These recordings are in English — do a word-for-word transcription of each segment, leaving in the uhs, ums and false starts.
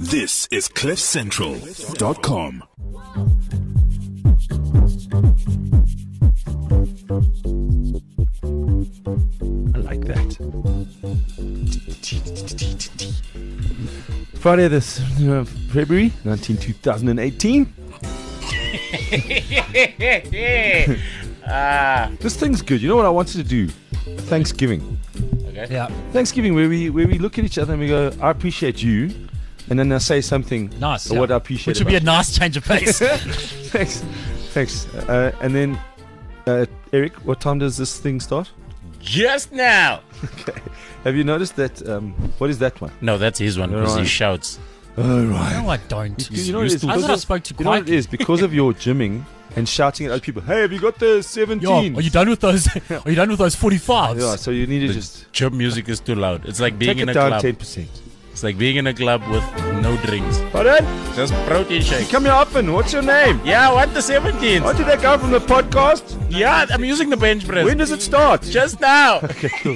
This is cliff central dot com. I like that. Friday, this uh, February nineteenth, twenty eighteen. Ah, This thing's good. You know what I wanted to do? Thanksgiving. okay. Yeah, Thanksgiving, where we where we look at each other and we go, "I appreciate you," and then I say something. nice. Or yeah. what I appreciate. Which would be a about nice change of pace. you. Thanks, thanks. Uh, and then, uh, Eric, what time does this thing start? Just now. Okay. Have you noticed that? Um, what is that one? No, that's his one because Right. he shouts. Oh right. No, I don't. You, you know what it is? I Because thought I of- spoke too You know what it quietly. is? Because of your gymming and shouting at other people. Hey, have you got the Yo, seventeen? are you done with those? Are you done with those forty-fives? Yeah. So you need to The just Chub music is too loud. It's like being take in it a down club. ten percent. It's like being in a club with no drinks. Pardon? Just protein shake. Come here often. What's your name? Yeah, I want the seventeen. Oh, did that go from the podcast? Yeah, I'm using the bench press. When does it start? Just now. Okay, cool.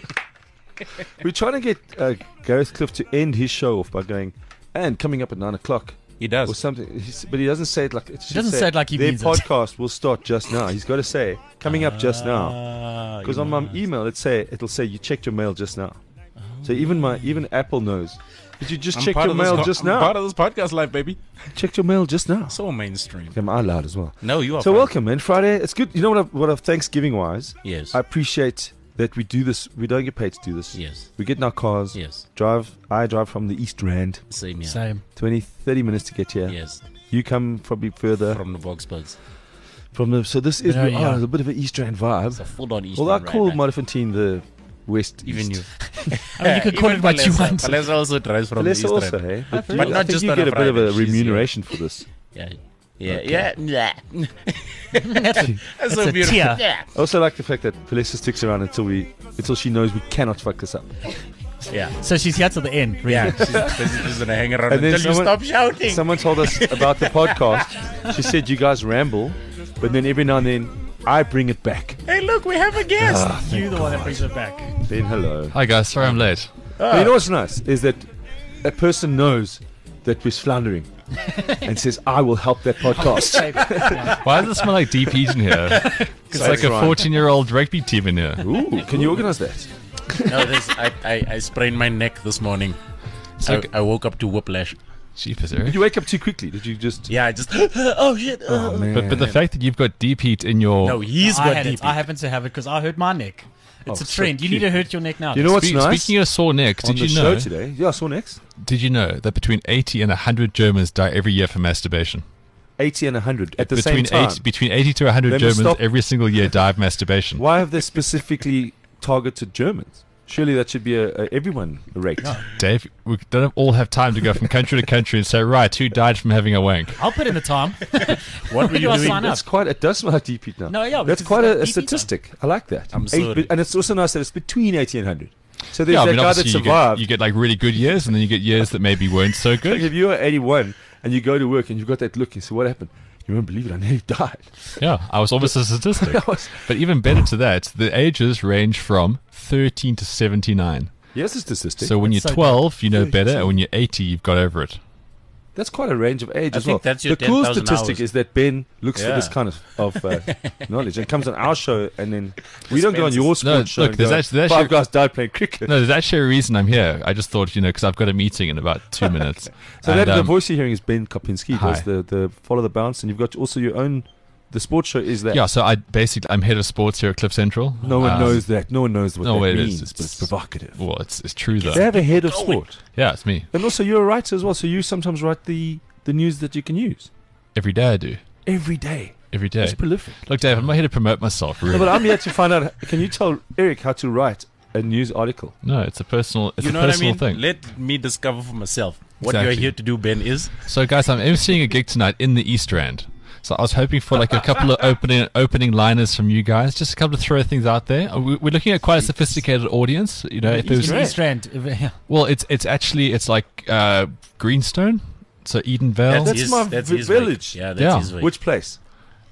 We're trying to get uh, Gareth Cliff to end his show off by going, and coming up at nine o'clock He or does. something. He's, but he doesn't say it like it. He doesn't say it like he Their means it. podcast will start just now. He's got to say coming up just now. Ah, Because you on my must. email, it say it'll say you checked your mail just now. So even my even Apple knows. Did you just I'm check part your of this mail co- just I'm now? part of this podcast life, baby. Checked your mail just now. So mainstream. Am I loud as well? No, you are. So fine. welcome, man. Friday. It's good. You know what? I've, what I've Thanksgiving wise, Yes. I appreciate that we do this. We don't get paid to do this. yes. We get in our cars. Yes. Drive. I drive from the East Rand. Same here. Same. twenty, thirty minutes to get here. Yes. You come probably further From the Voxbugs. from the. So this is Yeah, we yeah. are a bit of an East Rand vibe. It's a full on East. Although I Rand call ride, Modifantine the West. Even East. you. I mean, you could call Even it what you Palesa. want. Palesa also drives from the Vanessa East also, Rand. hey? But you- not I think just you on get a a bit of a Friday, she's here. remuneration for this. Yeah. Yeah. Okay. Yeah. Yeah. That's a, That's that's so a beautiful. tear. Yeah. I also like the fact that Vanessa sticks around until we until she knows we cannot fuck this up. Yeah. So she's here till the end. Really. Yeah. She's, she's just gonna hang around And then until you someone- stop shouting. Someone told us about the podcast. She said you guys ramble, but then every now and then I bring it back. Hey, look, we have a guest. Ah, You the one that brings it back. Then hello. Hi guys, sorry I'm late. But you know what's nice is that a person knows that we're floundering and says, "I will help that podcast." Why does it smell like deep heat in here? It's That's like a right. fourteen-year-old rugby team in here. Ooh, can you organize that? No, this, I, I, I sprained my neck this morning. So- I, I woke up to whiplash. Jeepers, Did Eric. you wake up too quickly? Did you just? Yeah, I just. Oh shit. Oh man. But but the fact that you've got deep heat in your No, he's I got had deep. it. I happen to have it because I hurt my neck. It's Oh, a so trend. You need cute. to hurt your neck now. You know what's Spe- nice? Speaking of sore neck, On did the you show know? today, yeah, I saw next. Did you know that between eighty and one hundred Germans die every year from masturbation? eighty and one hundred at the between same time. eight, between eighty to one hundred They must Germans stop- every single year die of masturbation. Why have they specifically targeted Germans? Surely that should be a, a everyone rate. Dave, we don't all have time to go from country to country and say, right, who died from having a wank? I'll put in the time. What were do you I doing? sign up? That's quite. It does smell like deep heat now. No, yeah, that's because quite it's a, a like deep heat now. statistic. I like that. I'm Eight- sorry. and it's also nice that it's between eighty and one hundred. So there's Yeah, I that mean, guy that obviously you get, survived. you get like really good years, and then you get years that maybe weren't so Like good. if you are eighty-one and you go to work and you've got that look, you say, "What happened?" You won't believe it. I nearly died. Yeah, I was almost a statistic. That was- But even better to that, the ages range from thirteen to seventy-nine. Yes, it's statistic. So when That's you're so twelve, you know thirty, better, so- and when you're eighty, you've got over it. that's quite a range of age I as think well. that's your the cool ten thousand statistic hours. is that Ben looks for Yeah. this kind of, of uh, knowledge and comes on our show, and then we don't go on your sports No, show. look, and there's go, actually- there's five actually- guys died playing cricket. No, there's actually a reason I'm here. I just thought, you know, because I've got a meeting in about two minutes. So And, that, the um, voice you're hearing is Ben Kopinski. hi. Does the, the follow the bounce, and you've got also your own. The sports show is that. yeah, so I basically I'm head of sports here at Cliff Central. No one Um, knows that. No one knows what no, that it is. means. It's- but it's provocative. Well, it's it's true though. They have a head of sport, Yeah, it's me. and also you're a writer as well. So you sometimes write the the news that you can use Every day I do. every day. Every day. It's prolific. Look, Dave, I'm not here to promote myself. Really. No, but I'm here to find out. Can you tell Eric how to write a news article? No, it's a personal. It's You a know what I personal mean? thing. Let me discover for myself. What Exactly. you're here to do, Ben, is So, guys, I'm emceeing a gig tonight in the East Rand. So I was hoping for like a couple of opening opening liners from you guys, just a couple to throw things out there. Uh, we- We're looking at quite a sophisticated audience. You know, if there was, In East Rand. Yeah. well, it's it's actually it's like uh, Greenstone, so Edenvale. That's his, my that's vi- his village. Week. Yeah, that's Yeah. his week. Which place?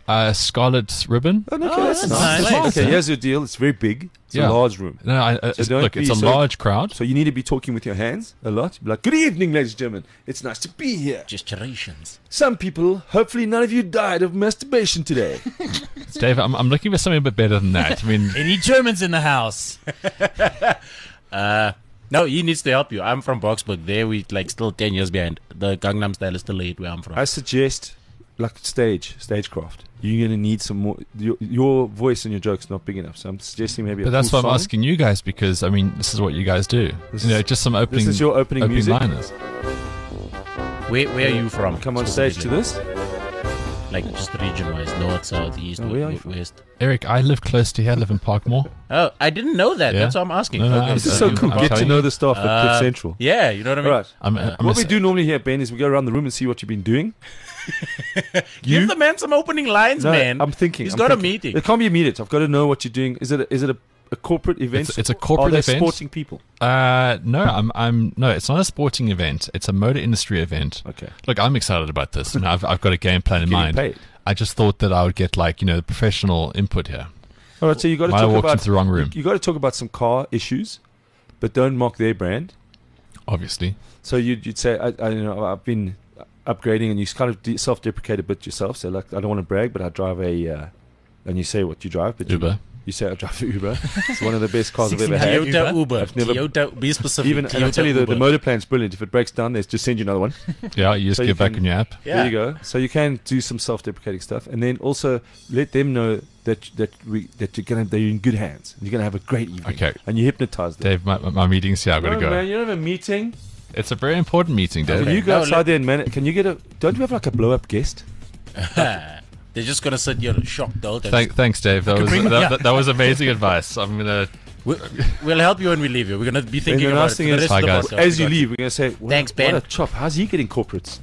Uh, Scarlet Ribbon. Oh, okay, Oh, that's, that's nice. nice. That's- Okay, Yeah. here's your deal. It's very big. It's Yeah. a large room. No, I, uh, So it's, don't look, it's be a so- large crowd. So you need to be talking with your hands a lot. Be like, good evening, ladies and gentlemen. It's nice to be here. Gesturations. Some people, hopefully none of you died of masturbation today. Dave, I'm, I'm looking for something a bit better than that. I mean, Any Germans in the house? Uh, no, he needs to help you. I'm from Boxburg. There we like still ten years behind. The Gangnam Style is still late where I'm from. I suggest, like stage, stagecraft. You're going to need some more. Your, your voice and your joke's not big enough. So I'm suggesting maybe a but that's full why I'm song. asking you guys because, I mean, this is what you guys do. This you know, is- just some opening, This is your opening, opening music. liners. Where where are you from? Come on stage to specifically? this. Like just region wise, north, south, east, No, w- where are you w- west. Eric, I live close to here. I live in Parkmore. Oh, I didn't know that. Yeah. That's why I'm asking. No, no, Okay, I'm This is Uh, so I'm- cool. I'm Get to telling know you. the staff at Cliff Uh, Central. Yeah, you know what I mean. All right. I'm, Uh, I'm What a- we do normally here, Ben, is we go around the room and see what you've been doing. Give the man some opening lines, No, man. I'm thinking. He's I'm got a thinking. meeting. It can't be immediate. I've got to know what you're doing. Is it a, is it a, a corporate event? It's- it's a corporate Are they event. sporting people? Uh, no, I'm, I'm, no, it's not a sporting event. It's a motor industry event. Okay. Look, I'm excited about this. You know, I've, I've got a game plan in Getting mind. paid. I just thought that I would get like, you know, the professional input here. All right, so you got to Might have talk walked about into the wrong room. You, got to talk about some car issues, but don't mock their brand. Obviously. So you'd, you'd say, I, I you know, I've been upgrading, and you kind of de- self-deprecate a bit yourself. So like, I don't want to brag, but I drive a, uh, and you say what you drive, but you- Uber. You, say I drive an Uber. It's one of the best cars I've ever sixteen had. hundred. Toyota Uber? Uber. I've never- Toyota, be specific. Even and I Toyota tell you the, the Uber. motor plan's brilliant. If it breaks down, there's just send you another one. Yeah, you just So get you back can- on your app. Yeah. There you go. So you can do some self-deprecating stuff, and then also let them know that that we that you're gonna they're in good hands. You're gonna have a great evening. Okay. And you hypnotise them. Dave, my, my meeting's here. I've got to No, go. man, you don't have a meeting. It's a very important meeting, Dave. Can you go No, outside let- there and man it? Can you get a? Don't you have like a blow-up guest? They're just gonna sit here shocked the whole time. Thank, thanks, Dave. That was bring- that, yeah. that, that was amazing advice. I'm gonna. We, we'll help you when we leave you. We're gonna be thinking the about nice it thing for the is- rest Hi, of the guys. podcast. As you We got leave, we're gonna say, what, Thanks, Ben. What a chop! How's he getting corporates?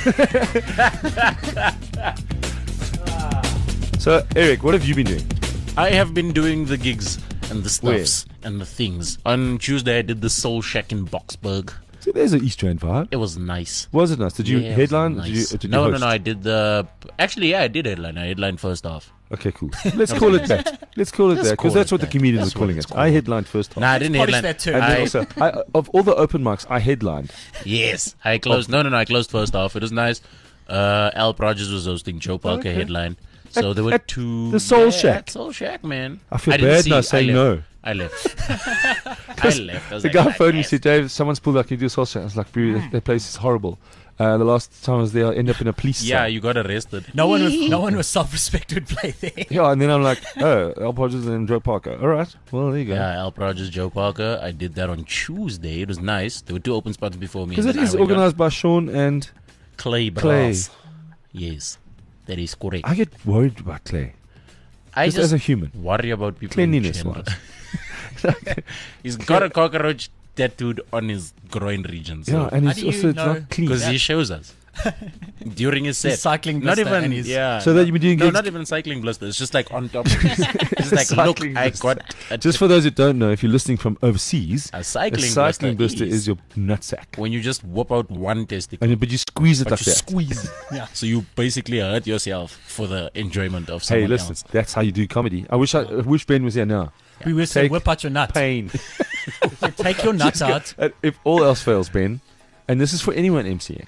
So Eric, what have you been doing? I have been doing the gigs and the stuffs and the things. On Tuesday, I did the Soul Shack in Boxburg. So there's an Easter End vibe. It was nice. Was it nice? Did you Yeah, it was headline? nice. Did you, did you no, no, host? no. I did the. Actually, yeah, I did headline. I headlined first off. Okay, cool. Let's call it that. Let's call it Let's that because call that's it what the that. comedians That's are calling what it. it's I headlined first half. Nah, I didn't polish headline. that too. And then I, also, I, of all the open mics, I headlined. yes, I closed. No, no, no. I closed first off. It was nice. Uh, Al Prodigy was hosting. Joe Parker Okay. headline. So At- there were at two. the Soul yeah, Shack. at Soul Shack, man. I feel didn't bad see- now I saying left. no. I left. I left. I was The like, guy "Ah, phoned me and yes." said, Dave, someone's pulled out. Can you do a soul check? I was like, bro, that, that place is horrible. Uh, the last time I was there, I ended up in a police Yeah, cell. you got arrested. No one with no one with self-respect would play there. Yeah, and then I'm like, oh, Al Podgers and Joe Parker. All right, well, there you go. Yeah, Al Prodigy, Joe Parker. I did that on Tuesday. It was nice. There were two open spots before me. Because and it then is I went on organized by Sean, and Clay Clay. Brass. Yes, that is correct. I get worried about Clay. I Just, just as a human. worry about people. Cleanliness in general. wise. He's got a cockroach tattooed on his groin region. Yeah, So and How it's do you also it's know? not clean. because he shows us during his set. He's cycling not blister even and he's- yeah. So that you've been doing no, gigs- not even cycling blister. It's just like on top. Of his, it's like look, Cycling I blister. got a, Just for those who don't know, if you're listening from overseas, a a cycling, cycling blister is, is your nutsack. when you just whoop out one testicle. And, but you squeeze it But like you that. squeeze. Yeah. So you basically hurt yourself for the enjoyment of someone Hey, listen, else. that's how you do comedy. I wish I, I wish Ben was here now. We were Take saying, whip out your nut. Pain. Take your nuts out. And if all else fails, Ben, and this is for anyone MCing,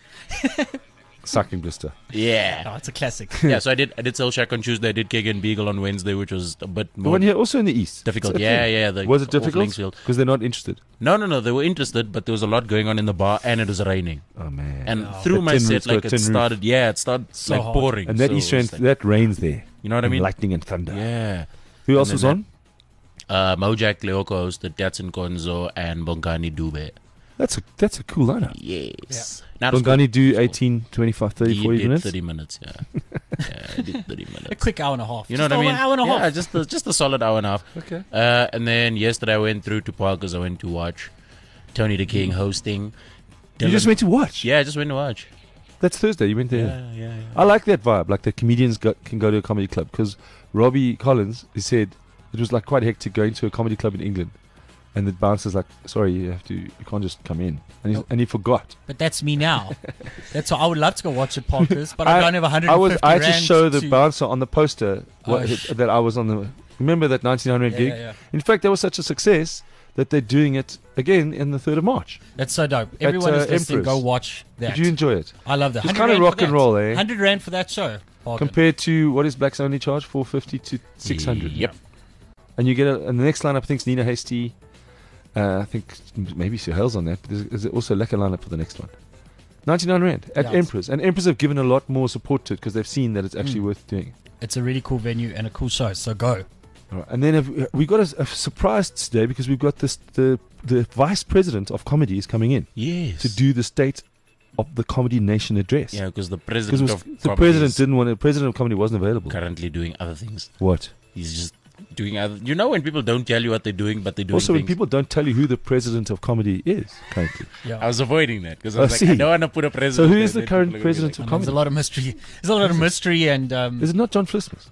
sucking blister. Yeah. Oh, it's a classic. Yeah, so I did I did Soul Shack on Tuesday, I did Keg and Beagle on Wednesday, which was a bit The more one here also in the east. difficult. It's Yeah, okay. yeah. The, Was it off difficult? Linksfield. Because they're not interested. No, no, no. They were interested, but there was a lot going on in the bar and it was raining. Oh man. And No. through The my tin set, roof's got like a it tin roof. started, yeah, it started So like hard. pouring. and that so Easter it's end, like- that rains there. you know what I mean? Lightning and thunder. Yeah. Who else then was that- on? Uh, Mojak Leoko hosted Datsun Konzo and Bongani Dube. That's a that's a cool lineup. Yes. Now it's Bongani good. do It's cool. eighteen, twenty-five, thirty, He forty did minutes. thirty minutes, yeah. yeah, I did thirty minutes. A quick hour and a half. You know Just what I over mean? An hour and a yeah, half. just a, just a solid hour and a half. Okay. Uh, and then yesterday I went through to Parkers. I went to watch Tony the King hosting. You just Dylan- went to watch. Yeah, I just went to watch. That's Thursday. You went there. Yeah, yeah, yeah. I like that vibe. Like the comedians go, can go to a comedy club because Robbie Collins he said it was like quite hectic going to a comedy club in England. and the bouncer's like, "Sorry, you have to. You can't just come in." And, he's, Oh. and he forgot. But that's me now. That's what I would love to go watch at Parker's, but I, don't have one hundred I fifty was. I had to rand show the to- bouncer on the poster Oh, what, sh- that I was on the. Remember that nineteen hundred Yeah, gig? yeah, yeah. In fact, that was such a success that they're doing it again in the third of March. That's so dope. Everyone uh, is listening. Empress. Go watch that. Did you enjoy it? I love that. It's one hundred kinda rand for rock and that. roll, eh? one hundred rand for that show. Bargain. Compared to what is Blacks Only charge? four fifty to six hundred. Yep. And you get a, and the next lineup, I think, is Nina Hasty. Uh, I think maybe Sir Hell's on that. But there's, there's also a lekker lineup for the next one. ninety-nine rand at Yeah, it's- Emperors. And Emperors have given a lot more support to it because they've seen that it's actually Mm. worth doing. It's a really cool venue and a cool show. So go. All right. And then have, we got a, a surprise today because we've got this the the vice president of comedy is coming in Yes. to do the state of the Comedy Nation address. Yeah, because the Because president it was- of the comedy president is didn't want it. The president of comedy wasn't available. currently doing other things. What? He's just doing other. You know when people don't tell you what they're doing, but they're doing Also, when things. people don't tell you who the president of comedy is currently. Yeah. I was avoiding that because I I was like, see. I don't want to put a president. So who there, is the then current people are gonna be president like, of And there's a comedy? lot of mystery. There's a lot of mystery and um, Is it not John Flismus?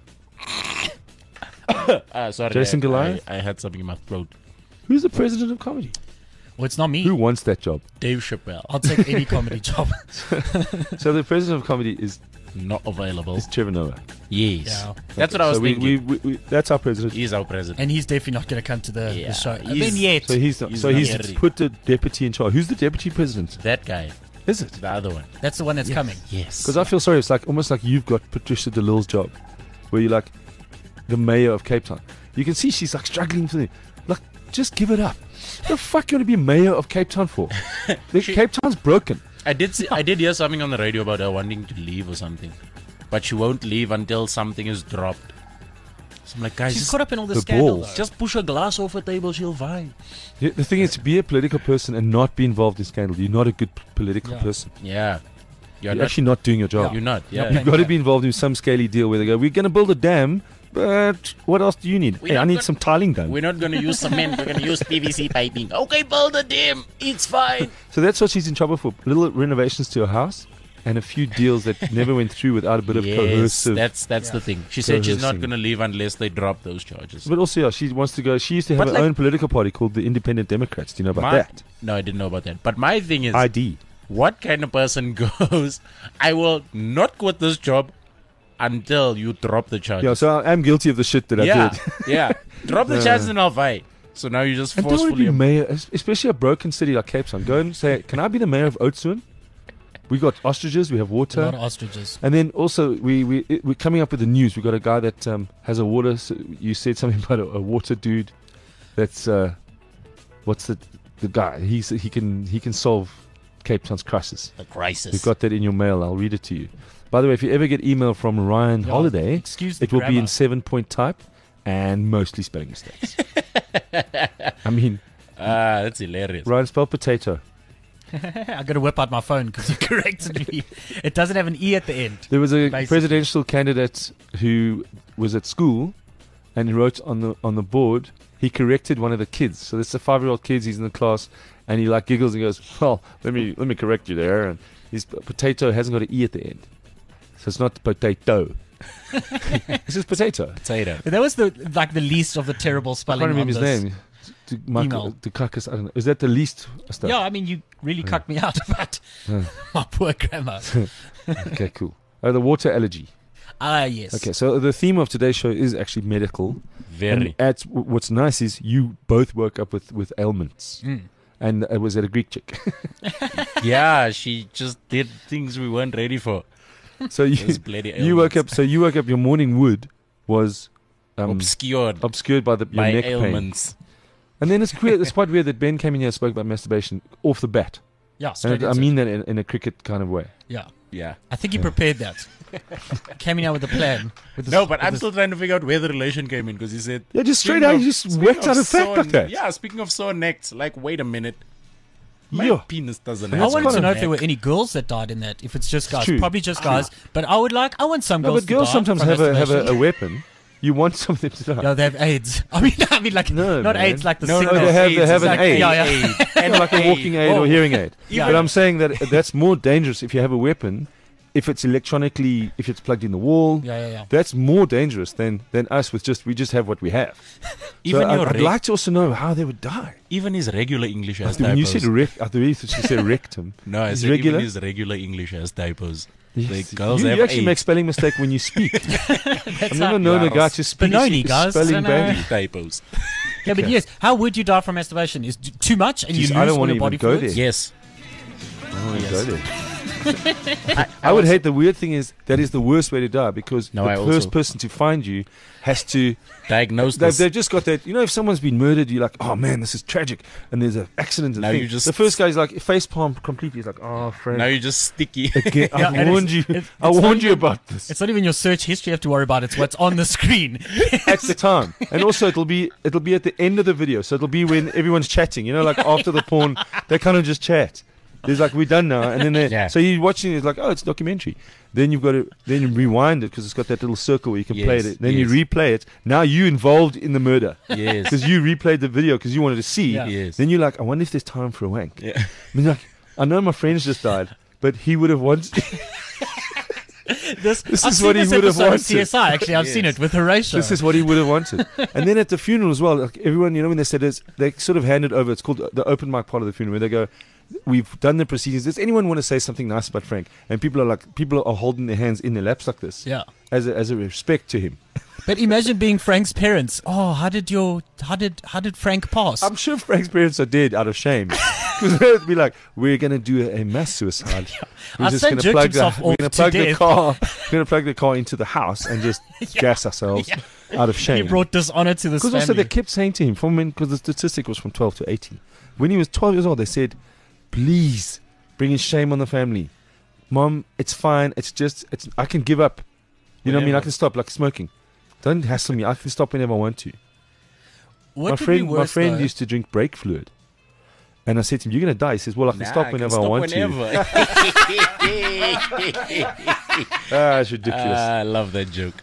Ah, sorry, Jason I, Goliath? I, I had something in my throat. Who's the president of comedy? well, it's not me. Who wants that job? Dave Chappelle, I'll take any comedy job. So the president of comedy is, not available. is Trevor Noah. Yes, Yeah. that's what I was so we, thinking. we, we, we, that's our president. He's our president. And he's definitely not going to come to the, Yeah, the show. I he's- mean, yet. So he's not, He's so not he's ready. put the deputy in charge. Who's the deputy president? that guy, Is it? the other one. That's the one that's coming. Yes, Because I feel sorry. It's like almost like you've got Patricia DeLille's job, where you're like the mayor of Cape Town. You can see she's like struggling for the like. Just give it up. The fuck you want to be mayor of Cape Town for? The She- Cape Town's broken. I did. See, I did hear something on the radio about her wanting to leave or something, but she won't leave until something is dropped. So I'm like, guys, She's just, caught up in all the The scandal. balls. though. just push a glass off a table, she'll vibe. Yeah, the thing is, to be a political person and not be involved in scandal, you're not a good p- political Yeah. person. Yeah, you're, You're not. actually not doing your job. You're not. You're Yeah. not You've got to be involved in some scaly deal where they go, we're going to build a dam, but what else do you need? We're Hey, I not need gon- some tiling done. We're not going to use cement. We're going to use P V C piping. Okay, build a dam. It's fine. So that's what she's in trouble for. Little renovations to her house and a few deals that never went through without a bit of yes, coercive. that's that's Yeah. the thing. She said she's not Coercing. going to leave unless they drop those charges. But also, yeah, she wants to go. She used to have But her like- own political party called the Independent Democrats. Do you know about My- that? No, I didn't know about that. But my thing is, I D. what kind of person goes, I will not quit this job until you drop the charges. Yeah, so I am guilty of the shit that yeah, I did. yeah. Drop the Uh. charges and I'll fight. So now you just And don't want to forcefully. be mayor, es- especially a broken city like Cape Town. Go and say, can I be the mayor of Oudtshoorn? We got ostriches, we have A lot water. of ostriches. And then also, we, we, it- we're coming up with the news. We've got a guy that um, has a water. s you said something about a, a water dude. That's, uh, what's the the guy? He's He can he can solve Cape Town's crisis. the crisis. We've got that in your mail. I'll read it to you. By the way, if you ever get email from Ryan Yeah, Holiday, Excuse the it will be in grammar. seven point type and mostly spelling mistakes. I mean, Ah, that's hilarious. Ryan, spell potato. I got to whip out my phone because you corrected me. It doesn't have an E at the end. There was a Basically. presidential candidate who was at school and he wrote on the on the board. He corrected one of the kids. So there's a five-year-old kid. He's in the class and he like giggles and goes, "Well, let me let me correct you there." And his p- potato hasn't got an E at the end, so it's not potato. This is potato. Potato. But that was the like the least of the terrible I spelling. can't remember his on this. name. To Michael, Email. to Kakas, I don't know. Is that the least stuff? Yeah, I mean, you really Yeah. cut me out about Yeah. my poor grammar. Okay, cool. Oh, the water allergy. Ah, yes. Okay, so the theme of today's show is actually medical. Very. And at, w- what's nice is you both woke up with, with ailments. Mm. And it was at a Greek chick. Yeah, she just did things we weren't ready for. so you Those bloody you woke ailments. up. So you woke up. Your morning wood was um, obscured obscured by the your by neck pain. ailments. And then it's weird. It's quite weird that Ben came in here and spoke about masturbation off the bat. Yeah, And straight I into mean it. that in, in a cricket kind of way. Yeah. Yeah. I think he prepared that. Came in out with a plan. With this, No, but with I'm this- still trying to figure out where the relation came in because he said. Yeah, just straight Speaking out. of- You just speaking whacked out a fact sore like that. Yeah, speaking of sore necks, like, wait a minute. My Yeah. penis doesn't And I have that's wanted kind to of know if there neck. were any girls that died in that. If it's just guys, true. probably just guys. But I would like. I want some No, girls. but girls to die sometimes from have a have a, a masturbation. weapon. You want something to die. No, they have AIDS. I mean, I mean, like No, not man. AIDS, like the No, no, sickness. they have- they AIDS have is an like aid. Yeah, yeah. And like a walking aid Whoa. or hearing aid. Yeah. But I'm saying that that's more dangerous if you have a weapon if it's electronically, if it's plugged in the wall, Yeah, yeah, yeah. that's more dangerous than than us with just we just have what we have. Even so your I'd, I'd reg- like to also know how they would die. Even his regular English has When you typos. said rec, I thought you said rectum. no, I Is said regular? even his regular English has typos. Yes. Like, girls you, have you actually eight. make spelling mistake when you speak. I've never known a guy to speak Benoni, guys. spelling I know. badly. typos. Yeah, but yes, how would you die from masturbation? Is d- too much and you Jeez, lose I don't all wanna your even body go fluids? there. Yes. I don't want to Yes. go there. I, I would hate the weird thing is that is the worst way to die because No, the I first also- person to find you has to Diagnose they've, this. they've just got that, you know, if someone's been murdered, you're like, oh man, this is tragic, and there's an accident and Now thing. you just- the first guy's like face palm completely. He's like, oh Frank, Now you're just sticky. again, Yeah, I and warned you, it's- it- I it's warned not you even- about this It's not even your search history you have to worry about. It's what's on the screen. at the time, and also it'll be it'll be at the end of the video, so it'll be when everyone's chatting, you know, like after the porn, they kind of just chat. There's like, we're done now, and then they, Yeah. so you're watching it, it's like, oh, it's a documentary. Then you've got to then you rewind it because it's got that little circle where you can play Yes, it. Then yes. you replay it. Now you involved in the murder yes. because you replayed the video because you wanted to see. Yeah. Yes. Then you're like, I wonder if there's time for a wank. Yeah. I mean, like, I know my friend's just died, but he would have wanted. This, This I've is seen what he this would have episode of wanted. C S I. Actually, I've seen Yes. it with Horatio. This is what he would have wanted. And then at the funeral as well, like everyone, you know, when they said this, they sort of handed over. It's called the open mic part of the funeral, where they go, "We've done the proceedings. Does anyone want to say something nice about Frank?" And people are like, people are holding their hands in their laps like this, Yeah. as a, as a respect to him. But imagine being Frank's parents. Oh, how did your how did how did Frank pass? I'm sure Frank's parents are dead out of shame. Because they'd be like, we're going to do a, a mass suicide. We're Our just son going to jerked plug the, himself we're off gonna to plug the death. car. We're going to plug the car into the house and just gas ourselves Yeah. out of He shame. brought dishonor to this Because family. also they kept saying to him, from when, because the statistic was from twelve to eighteen. When he was twelve years old, they said, please, bringing shame on the family. Mom, it's fine. It's just, it's. I can give up. You know what I mean? I Whenever. can stop, like smoking. Don't hassle me. I can stop whenever I want to. what my would friend, be my worse, friend though? used to drink brake fluid. And I said to him, you're going to die. He says, well, I can Nah, stop I whenever can I stop want whenever. to. Ah, it's ridiculous. I love that joke.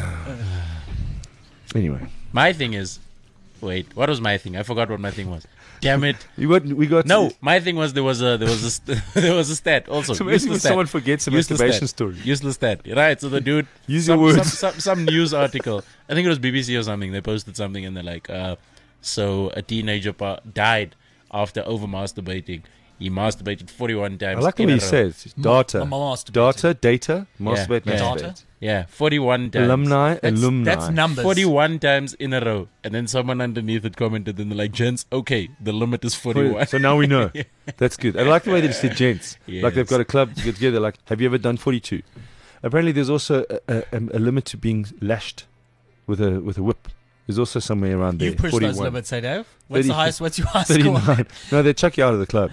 Anyway, My thing is, wait, what was my thing? I forgot what my thing was. Damn it! you got, we got. No, my thing was there was a there was a st- there was a stat also. It's amazing when Useless stat. someone forgets a Useless masturbation stat. story. Useless stat. Right. So the dude Use some, your words. Some, some, some news article. I think it was B B C or something. They posted something and they're like, uh, so a teenager pa- died after over masturbating. He masturbated forty-one times. I like the in way a he row. says data. Ma- masturbated. Data, data, masturbate, yeah. masturbate. Data? Yeah, forty-one times. Alumni, That's, alumni. that's numbers. forty-one times in a row. And then someone underneath it commented and they're like, gents, okay, the limit is forty-one. So now we know. That's good. I like the way they said gents. Like they've Yes. got a club to get together. Like, have you ever done forty-two? Apparently, there's also a, a, a limit to being lashed with a with a whip. There's also somewhere around there. You've pushed those forty-one. limits, hey Dave? What's thirty the highest? What's your highest score? thirty-nine. No, they chuck you out of the club.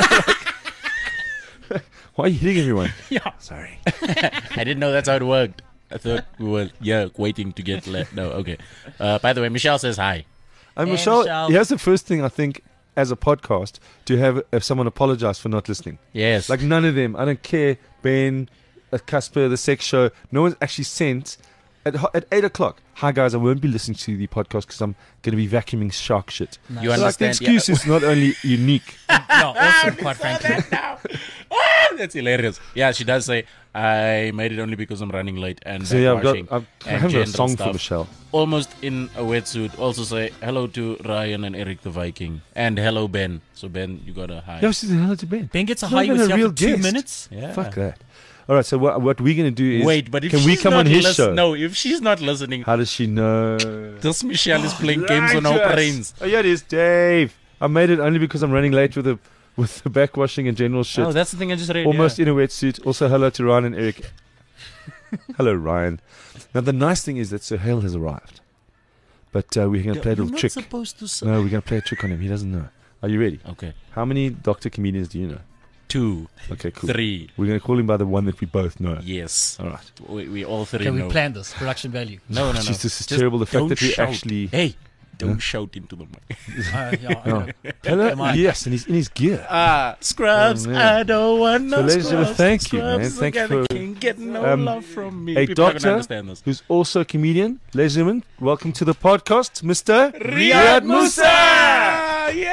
Why are you hitting everyone? Yeah. Sorry. I didn't know that's how it worked. I thought we were, yeah, waiting to get let. No, okay. Uh, by the way, Michelle says hi. And Hey, Michelle, Michelle. here's the first thing I think as a podcast to have if someone apologize for not listening. Yes. Like none of them. I don't care. Ben, uh, Casper, the sex show. No one's actually sent at ho- at eight o'clock. Hi guys, I won't be listening to the podcast because I'm going to be vacuuming shark shit. No. You So, like the understand? excuse is not only unique. No, also, quite frankly. Ah, that's hilarious. Yeah, she does say, I made it only because I'm running late and So yeah, I've got. backwashing I've, I and haven't got a general song stuff. for Michelle. Almost in a wetsuit. Also say hello to Ryan and Eric the Viking. And hello, Ben. So, Ben, you got a hi. Yeah, she's hello to Ben. Ben gets a Not high even with a you real for two guest. minutes. Yeah. Fuck that. All right. So what what we're gonna do is Wait, but if can she's we come not on his lis- show? No, if she's not listening, How does she know? this Michelle is playing games on our Righteous. brains. Oh yeah, it is, Dave. I made it only because I'm running late with the with the backwashing and general shit. Oh, that's the thing I just read. Almost yeah. in a wetsuit. Also, hello to Ryan and Eric. Hello, Ryan. Now, the nice thing is that Sir Hale has arrived. But uh, we're going to play a You're little not trick. supposed to say. No, we're going to play a trick on him. He doesn't know. Are you ready? Okay. How many doctor comedians do you know? Two, Okay, cool. three. We're going to call him by the one that we both know. Yes. All right. We, we all three Can know. we plan this? Production value. No, no, no. Jeez, this is Just terrible. The fact don't that we shout. actually... Hey, don't Huh? shout into the mic. Uh, yeah, I No. know. Hello? Am I- Yes, and he's in his gear. Ah, scrubs, Oh, man. I don't want no So, ladies and gentlemen, scrubs. thank you, man. Scrubs Thank you together for, can get no um, love from me. a People are gonna doctor understand this. who's also a comedian. Ladies and gentlemen, welcome to the podcast, Mister Riyad Musa! Yeah! What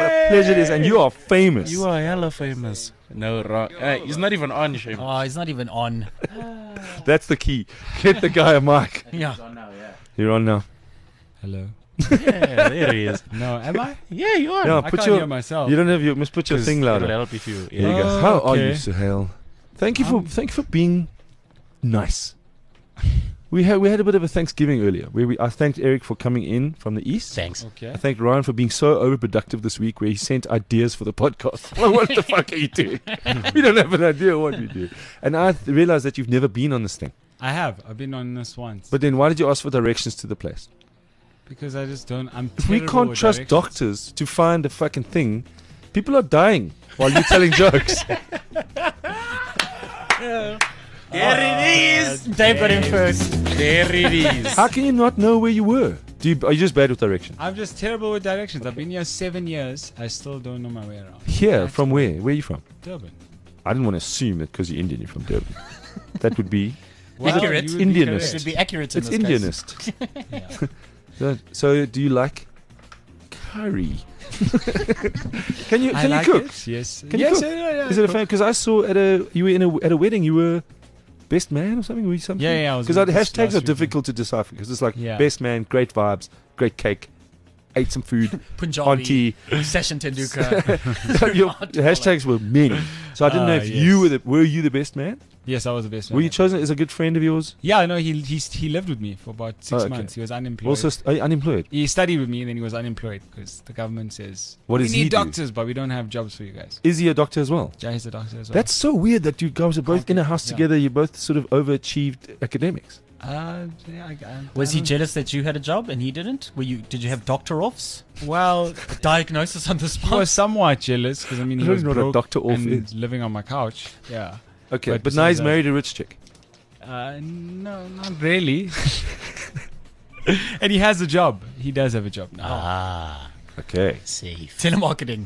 a pleasure it is, and you are famous. You are hella famous. No, wrong. Uh, he's not even on, Seamus. Oh, he's not even on. That's the key. Get the guy a mic. Yeah. You're on now. Hello. Yeah, there he is. No, am I? Yeah, you are. Yeah, I put can't your. hear myself. You don't have your. Must put your thing It'll louder. help if you. There you Yeah. go. Oh, How are you, okay. Suhail? Thank you for Um, thank you for being nice. We had we had a bit of a Thanksgiving earlier where we I thanked Eric for coming in from the east. Thanks. Okay. I thanked Ryan for being so overproductive this week where he sent ideas for the podcast. Well, what the fuck are you doing? We don't have an idea what you do. And I th- realized that you've never been on this thing. I have. I've been on this once. But then why did you ask for directions to the place? because I just don't. I'm. If we terrible can't with trust directions. doctors to find the fucking thing, people are dying while you're telling jokes. There it is. Dave got him first. There it is. How can you not know where you were? Do you, are you just bad with directions? I'm just terrible with directions. I've been here seven years. I still don't know my way around. Here, That's from where? Where are you from? Durban. I didn't want to assume that because you're Indian, you're from Durban. That would be. Accurate. you would be Indianist. It correct. would be accurate in It's this Indianist. Yeah. So, so do you like curry? can you I can like you cook? it. Yes. Can you yes, cook? Yeah, yeah, yeah. Is it a Cook. fan? Because I saw at a you were in a at a wedding. You were best man or something. Were you something? Yeah, yeah, I was Because with the this hashtags last are weekend. difficult to decipher. Because it's like Yeah. best man, great vibes, great cake, ate some food, Punjabi, auntie. Session Tenduka. Your the hashtags were many. So I didn't know Ah, if yes. you were the were you the best man? Yes, I was the best man. Were you chosen as a good friend of yours? Yeah, no, he he he lived with me for about six Oh, okay. months. He was unemployed. Also, st- are you unemployed? he studied with me and then he was unemployed because the government says What we does need he do? doctors, but we don't have jobs for you guys. Is he a doctor as well? Yeah, he's a doctor as well. That's so weird that you guys are both in a house Yeah. together. You both sort of overachieved academics. uh, yeah, I, I, Was I he don't- jealous that you had a job and he didn't? Were you? Did you have doctor offs? Well, Diagnosis on the he spot? was somewhat jealous because I mean I he don't was know what a broke doctor off and is. living on my couch. Yeah. Okay, But but, now besides he's that- married a rich chick. Uh, no, not really. And he has a job. He does have a job now. Ah, Okay, safe. Telemarketing.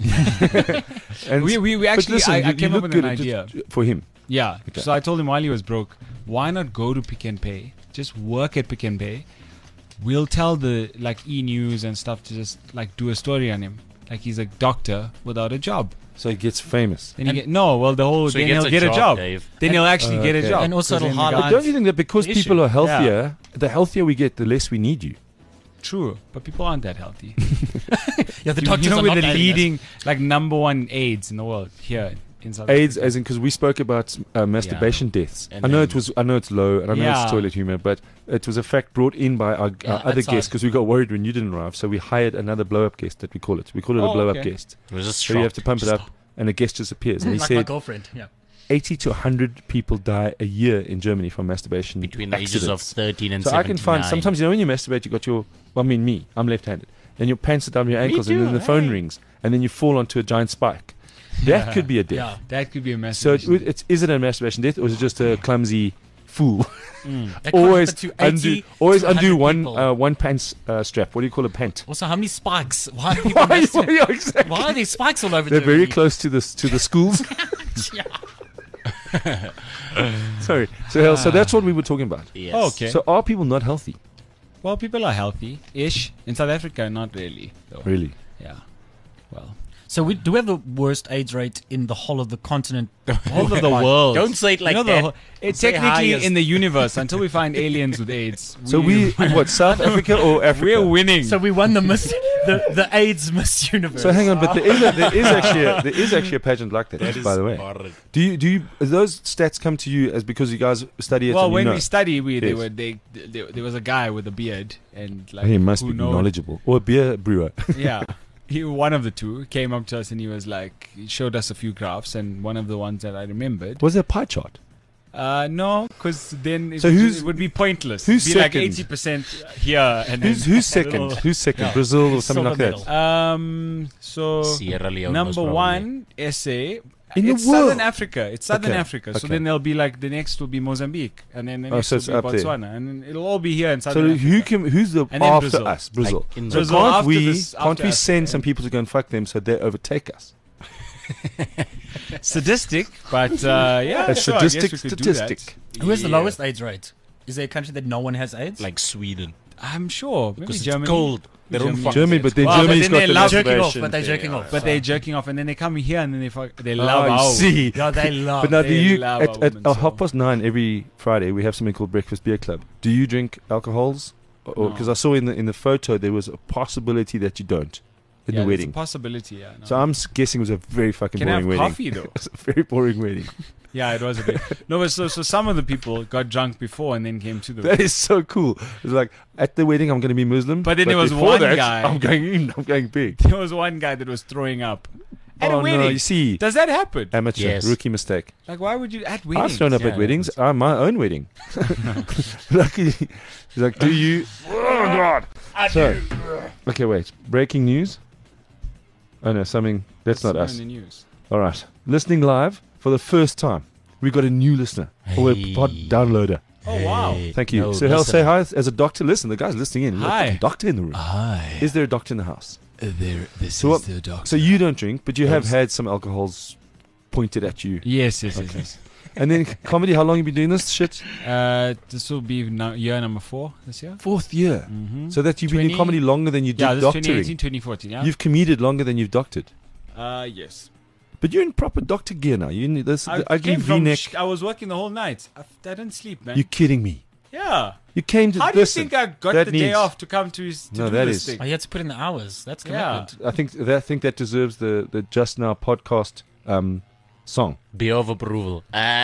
and we, we, we but actually, listen, I, you, I you came look up with good an at idea. just- for him. Yeah. Okay. So I told him while he was broke, why not go to Pick and Pay? Just work at Pick and Pay. We'll tell the like E News and stuff to just like do a story on him. Like he's a doctor without a job. So he gets famous. Then you get no. Well, the whole So he then gets he'll a get job, a job. Dave. Then he'll actually Uh, get a okay. job. And also 'Cause it'll then the highlight- guy- But don't you think that because the people issue. are healthier, the healthier we get, the less we need you? True, but people aren't that healthy. Yeah, the you, doctors you know, are we're not the that leading, like number one AIDS in the world here in South AIDS, Africa. as in because we spoke about uh, masturbation deaths. And I know then- it was, I know it's low, and I know Yeah. it's toilet humor, but it was a fact brought in by our, Yeah, our other outside. guests because we got worried when you didn't arrive. So we hired another blow-up guest that we call it. We call it a Oh, blow-up okay. guest. It was just So you have to pump it up, and a guest just appears. And he like my said girlfriend. Yeah. eighty to one hundred people die a year in Germany from masturbation between the accidents. ages of thirteen and So I can find seventy-nine. sometimes you know when you masturbate, you got your. Well, I mean me, I'm left-handed, and your pants are down your ankles, and too, then the phone hey. rings, and then you fall onto a giant spike. That could be a death. Yeah. That could be a mess. So it, it's is it a masturbation death, or is it just a clumsy fool? That always comes to undo, eighty always to undo one one hundred people. uh, one pants uh, strap. What do you call a pant? Also, how many spikes? Why are, people Why, messing- why, yeah, exactly. why are there spikes all over They're very Germany? close to the s- to the schools. Yeah. Sorry. So so that's what we were talking about. Yes. Oh, okay. So are people not healthy? Well, people are healthy-ish in South Africa. Not really, though. Really? Yeah. Well, So we do we have the worst AIDS rate in the whole of the continent. all of the world. Don't say it like You know, the that. whole- it's Say technically highest. in the universe until we find aliens with AIDS. So we in what South Africa or Africa? we're winning. So we won the Miss the, the AIDS Miss Universe. So hang on, but there is a, there is actually a, there is actually a pageant like that. by the way, horrid. do you do you those stats come to you as because you guys study it? well, and you when know? we study, we they Yes. were they, they there was a guy with a beard and like he must who be knows- knowledgeable or a beer brewer. Yeah. He, one of the two came up to us and he was like, he showed us a few graphs, and one of the ones that I remembered. Was there a pie chart? Uh, no, because then it, So would who's- ju- it would be pointless. who's It'd be like second? eighty percent here and Who's then who's a second? little- Who's second? Yeah. Brazil or something Silver like that. medal. Um. So Sierra Leone. most number probably. one S A. In the it's Southern world? Africa. It's Southern Okay, Africa. So okay. then there'll be like the next will be Mozambique, and then the Oh, next so it's will up be there. Botswana, and then it'll all be here in So Southern who Africa. can who's the And then after Brazil. us? Brazil. Like in so Brazil can't after we this- can't after we Africa, send yeah. some people to go and fuck them so they overtake us? Sadistic, but uh, yeah, A sure, I guess sadistic we could do that. statistic. Who has the Yeah. lowest AIDS rate? Is there a country that no one has AIDS? Like Sweden. I'm sure. Maybe Because it's Germany. cold. They don't Germany. fuck. Germany, but then Well, but Germany's then got they the love jerking off, masturbation but they're thing. jerking off. But they're jerking off, and then they come here, and then they fuck. They Oh, love you our. see. Yeah, they love. But now, do they you love at, our at women uh, so. half past nine every Friday we have something called Breakfast Beer Club? Do you drink alcohols? Or No. because I saw in the in the photo there was a possibility that you don't in yeah, the there's wedding. a possibility. Yeah. No. So I'm s- guessing it was a very fucking Can I boring have wedding. coffee though? It was a very boring wedding. Yeah, it was a bit. No, but so so some of the people got drunk before and then came to the. That is so cool. It's like at the wedding I'm going to be Muslim, But then there was before one that, guy- I'm going in. I'm going big. There was one guy that was throwing up at oh a wedding. no! You see, Does that happen? amateur Yes. rookie mistake. Like, why would you at weddings? I've thrown up Yeah, at weddings. Uh, my own wedding. Luckily, he's like, "Do you?" Oh God! So, okay, wait. Breaking news. Oh no, something. That's not Somewhere us. in the news. All right, listening live for the first time. We got a new listener or a Hey. pod downloader. Oh wow! Hey, Thank you. no, so, hell, listen. say hi as a doctor. Listen, the guy's listening in. We've got a Hi. fucking doctor in the room. Hi. Is there a doctor in the house? There, this So is what- the doctor. So you don't drink, but you have Yes. had some alcohols pointed at you. Yes, yes, yes, yes. And then comedy. How long have you been doing this shit? Uh, this will be no, year number four this year. Fourth year. Mm-hmm. So that you've been in twenty comedy longer than you did yeah, this is twenty doctoring. eighteen, twenty fourteen. Yeah. You've comedied longer than you've doctored. Uh, yes. But you're in proper doctor gear now. You're in this I the ugly came from V-neck. sh- I was working the whole night. I, I didn't sleep, man. You're kidding me. yeah. You came to How do you listen, think I got that the day needs- off to come to, his, to No, do that this is- thing? Oh, you had to put in the hours. That's Yeah. commitment. I think that I think that deserves the, the Just Now podcast um, song. Beer of approval.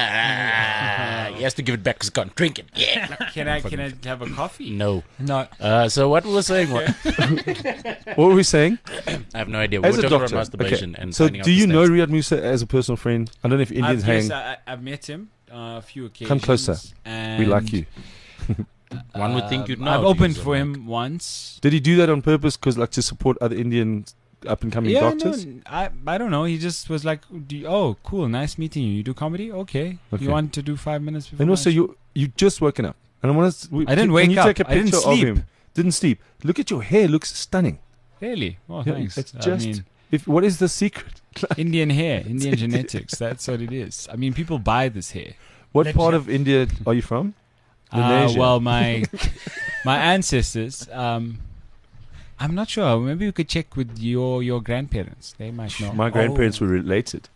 Ah, he has to give it back because he can't drink it. Yeah. Can I can I have a coffee? No. No. Uh, so what we were saying? What? What were we saying? I have no idea. We As were a talking doctor. about masturbation Okay. and So finding out do you the know stats. Riyad Musa as a personal friend? I don't know if Indians I've, hang. yes, I, I've met him uh, a few occasions. Come closer. And We like you. One would think you'd know. I've to opened use for them. him once. Did he do that on purpose? Because like to support other Indian up and coming Yeah, doctors? no, I I don't know. He just was like, do you- "Oh, cool, nice meeting you. You do comedy? Okay. Okay. You want to do five minutes before?" And also, my you you just woken up, and I want to. I didn't can, wake can you up. Take a I didn't picture sleep. of him. Didn't sleep. Look at your hair. Looks stunning. show? Really? Oh, Yeah, thanks. it's I just- mean, If what is the secret? Indian hair, Indian genetics. That's what it is. I mean, people buy this hair. What Let's part go. of India are you from? Uh, Malaysia. well, my my ancestors. Um, I'm not sure. Maybe we could check with your your grandparents. They might know. My grandparents were related.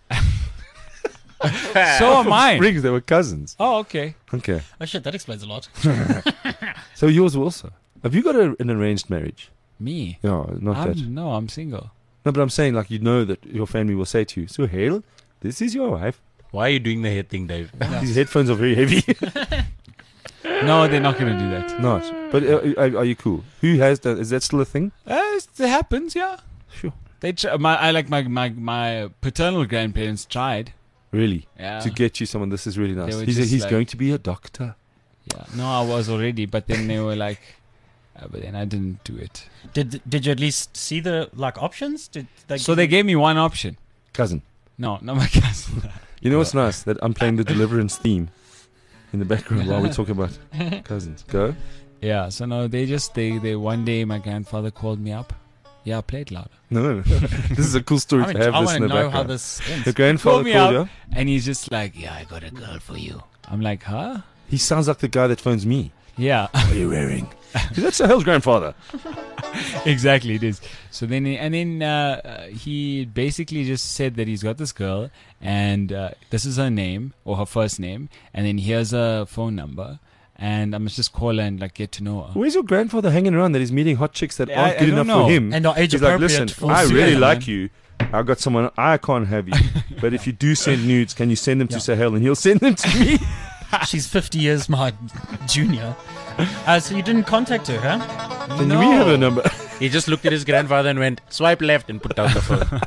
so am mine. Rings, they were cousins. Oh, okay. Okay. Oh shit, that explains a lot. So yours also. Have you got a, an arranged marriage? Me. No, not I'm, that. no, I'm single. No, but I'm saying like you know that your family will say to you, "So Hale, this is your wife." Why are you doing the head thing, Dave? These headphones are very heavy. No, they're not going to do that. Not. But uh, are, are you cool? Who has that? Is that still a thing? Uh, it happens, yeah. Sure. They tr- my I like my, my my paternal grandparents tried. Really? Yeah. To get you someone, this is really nice. were He's, just he's like- going to be a doctor. Yeah. No, I was already, but then they were like, uh, but then I didn't do it. Did Did you at least see the like options? Did they So give they you- gave me one option. Cousin. No, not my cousin. You know what's nice? That I'm playing the Deliverance theme in the background while we're talking about cousins. Go. Yeah. So no, they just they they one day my grandfather called me up. Yeah, play it louder. No, no, no. This is a cool story I, mean, to have I this want in to the know background. how this ends. The grandfather Called me called up. you. And he's just like, yeah, I got a girl for you. I'm like, huh? He sounds like the guy that phones me. Yeah. What are you wearing? That's the hell's grandfather. Exactly, it is. So then, and then uh, uh, he basically just said that he's got this girl, and uh, this is her name or her first name, and then here's her phone number, and I must just call her and like get to know her. Where's your grandfather hanging around that he's meeting hot chicks that I- aren't I good don't enough know. for him? And are age He's like, appropriate listen, for I really Sudan, like man." you. I got someone I can't have you, but if you do send nudes, can you send them Yeah. to Sahel and he'll send them to me? She's fifty years my junior. Uh, so you didn't contact her, huh? Then No. we have a number. He just looked at his grandfather and went, swipe left and put down the phone.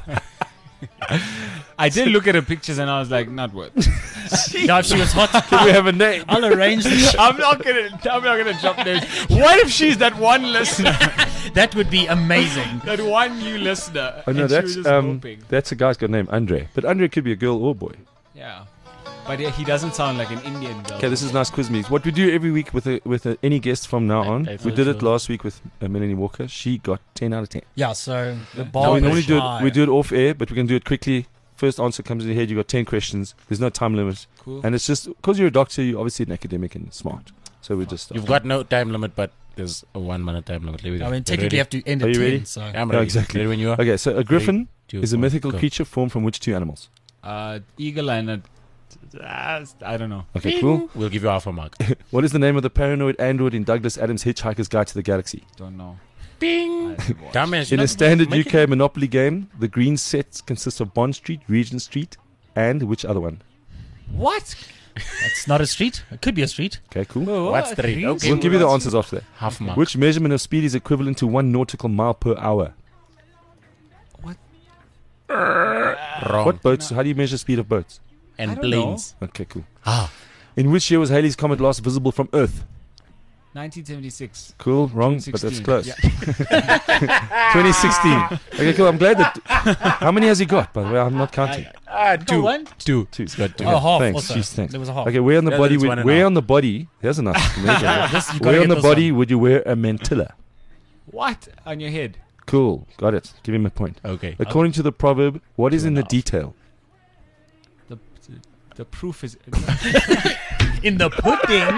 I did look at her pictures and I was like, not worth. Yeah, if she was hot, Can we have a name? I'll arrange the I'm not gonna. I'm not gonna jump names. What if she's that one listener, That would be amazing. that one new listener? Oh no, and she that's was just um, hoping. that's a guy's got name Andre, but Andre could be a girl or boy. Yeah, but yeah, he doesn't sound like an Indian girl. Okay, this is nice quiz meets. What we do every week with a, with a, any guest from now on. I- I We thought did it so. last week with uh, Melanie Walker. She got ten out of ten. Yeah, so the Now bar we is normally do it. high. We do it off air, but we can do it quickly. First answer comes in your head. You got ten questions. There's no time limit, Cool. and it's just because you're a doctor. You're obviously an academic and smart. So we just You've got no time limit, but there's a one minute time limit. Here we go. I mean, You technically, you ready? have to end Are at you ten. ready? So I'm Yeah, ready. exactly. Ready when you are? Okay, so a griffin two, is a one, mythical go. creature formed from which two animals? Uh, eagle and a. Uh, I don't know. Okay, cool. We'll give you half a mark. What is the name of the paranoid android in Douglas Adams' Hitchhiker's Guide to the Galaxy? Don't know. Bing. Dumbass. In you're a not standard U making- K Monopoly game, the green sets consist of Bond Street, Regent Street, and which other one? What? it's not a street. It could be a street. Okay, cool. What's the rate? Okay, We'll give you the answers after that. half a mark. Which measurement of speed is equivalent to one nautical mile per hour? Wrong. What boats? How do you measure speed of boats? And I don't planes. Okay, cool. Ah. In which year was Halley's Comet last visible from Earth? nineteen seventy-six. Cool, wrong, twenty but that's sixteen. close. Yeah. twenty sixteen. Okay, cool. I'm glad that. How many has he got? By the way, I'm not counting. Ah, two. one? Two. Two. He's got two. Oh, half. Thanks. Also. Jeez, thanks. There was a half. Okay, where on the Yeah, body? that's Would, one and a where half. on the body? There's enough. This- you gotta Where get on the this body one. would you wear a mantilla? What? On your head? Cool, got it. Give him a point. Okay. According to the proverb, what is Two in and the a half. detail? The, the proof is. in the pudding.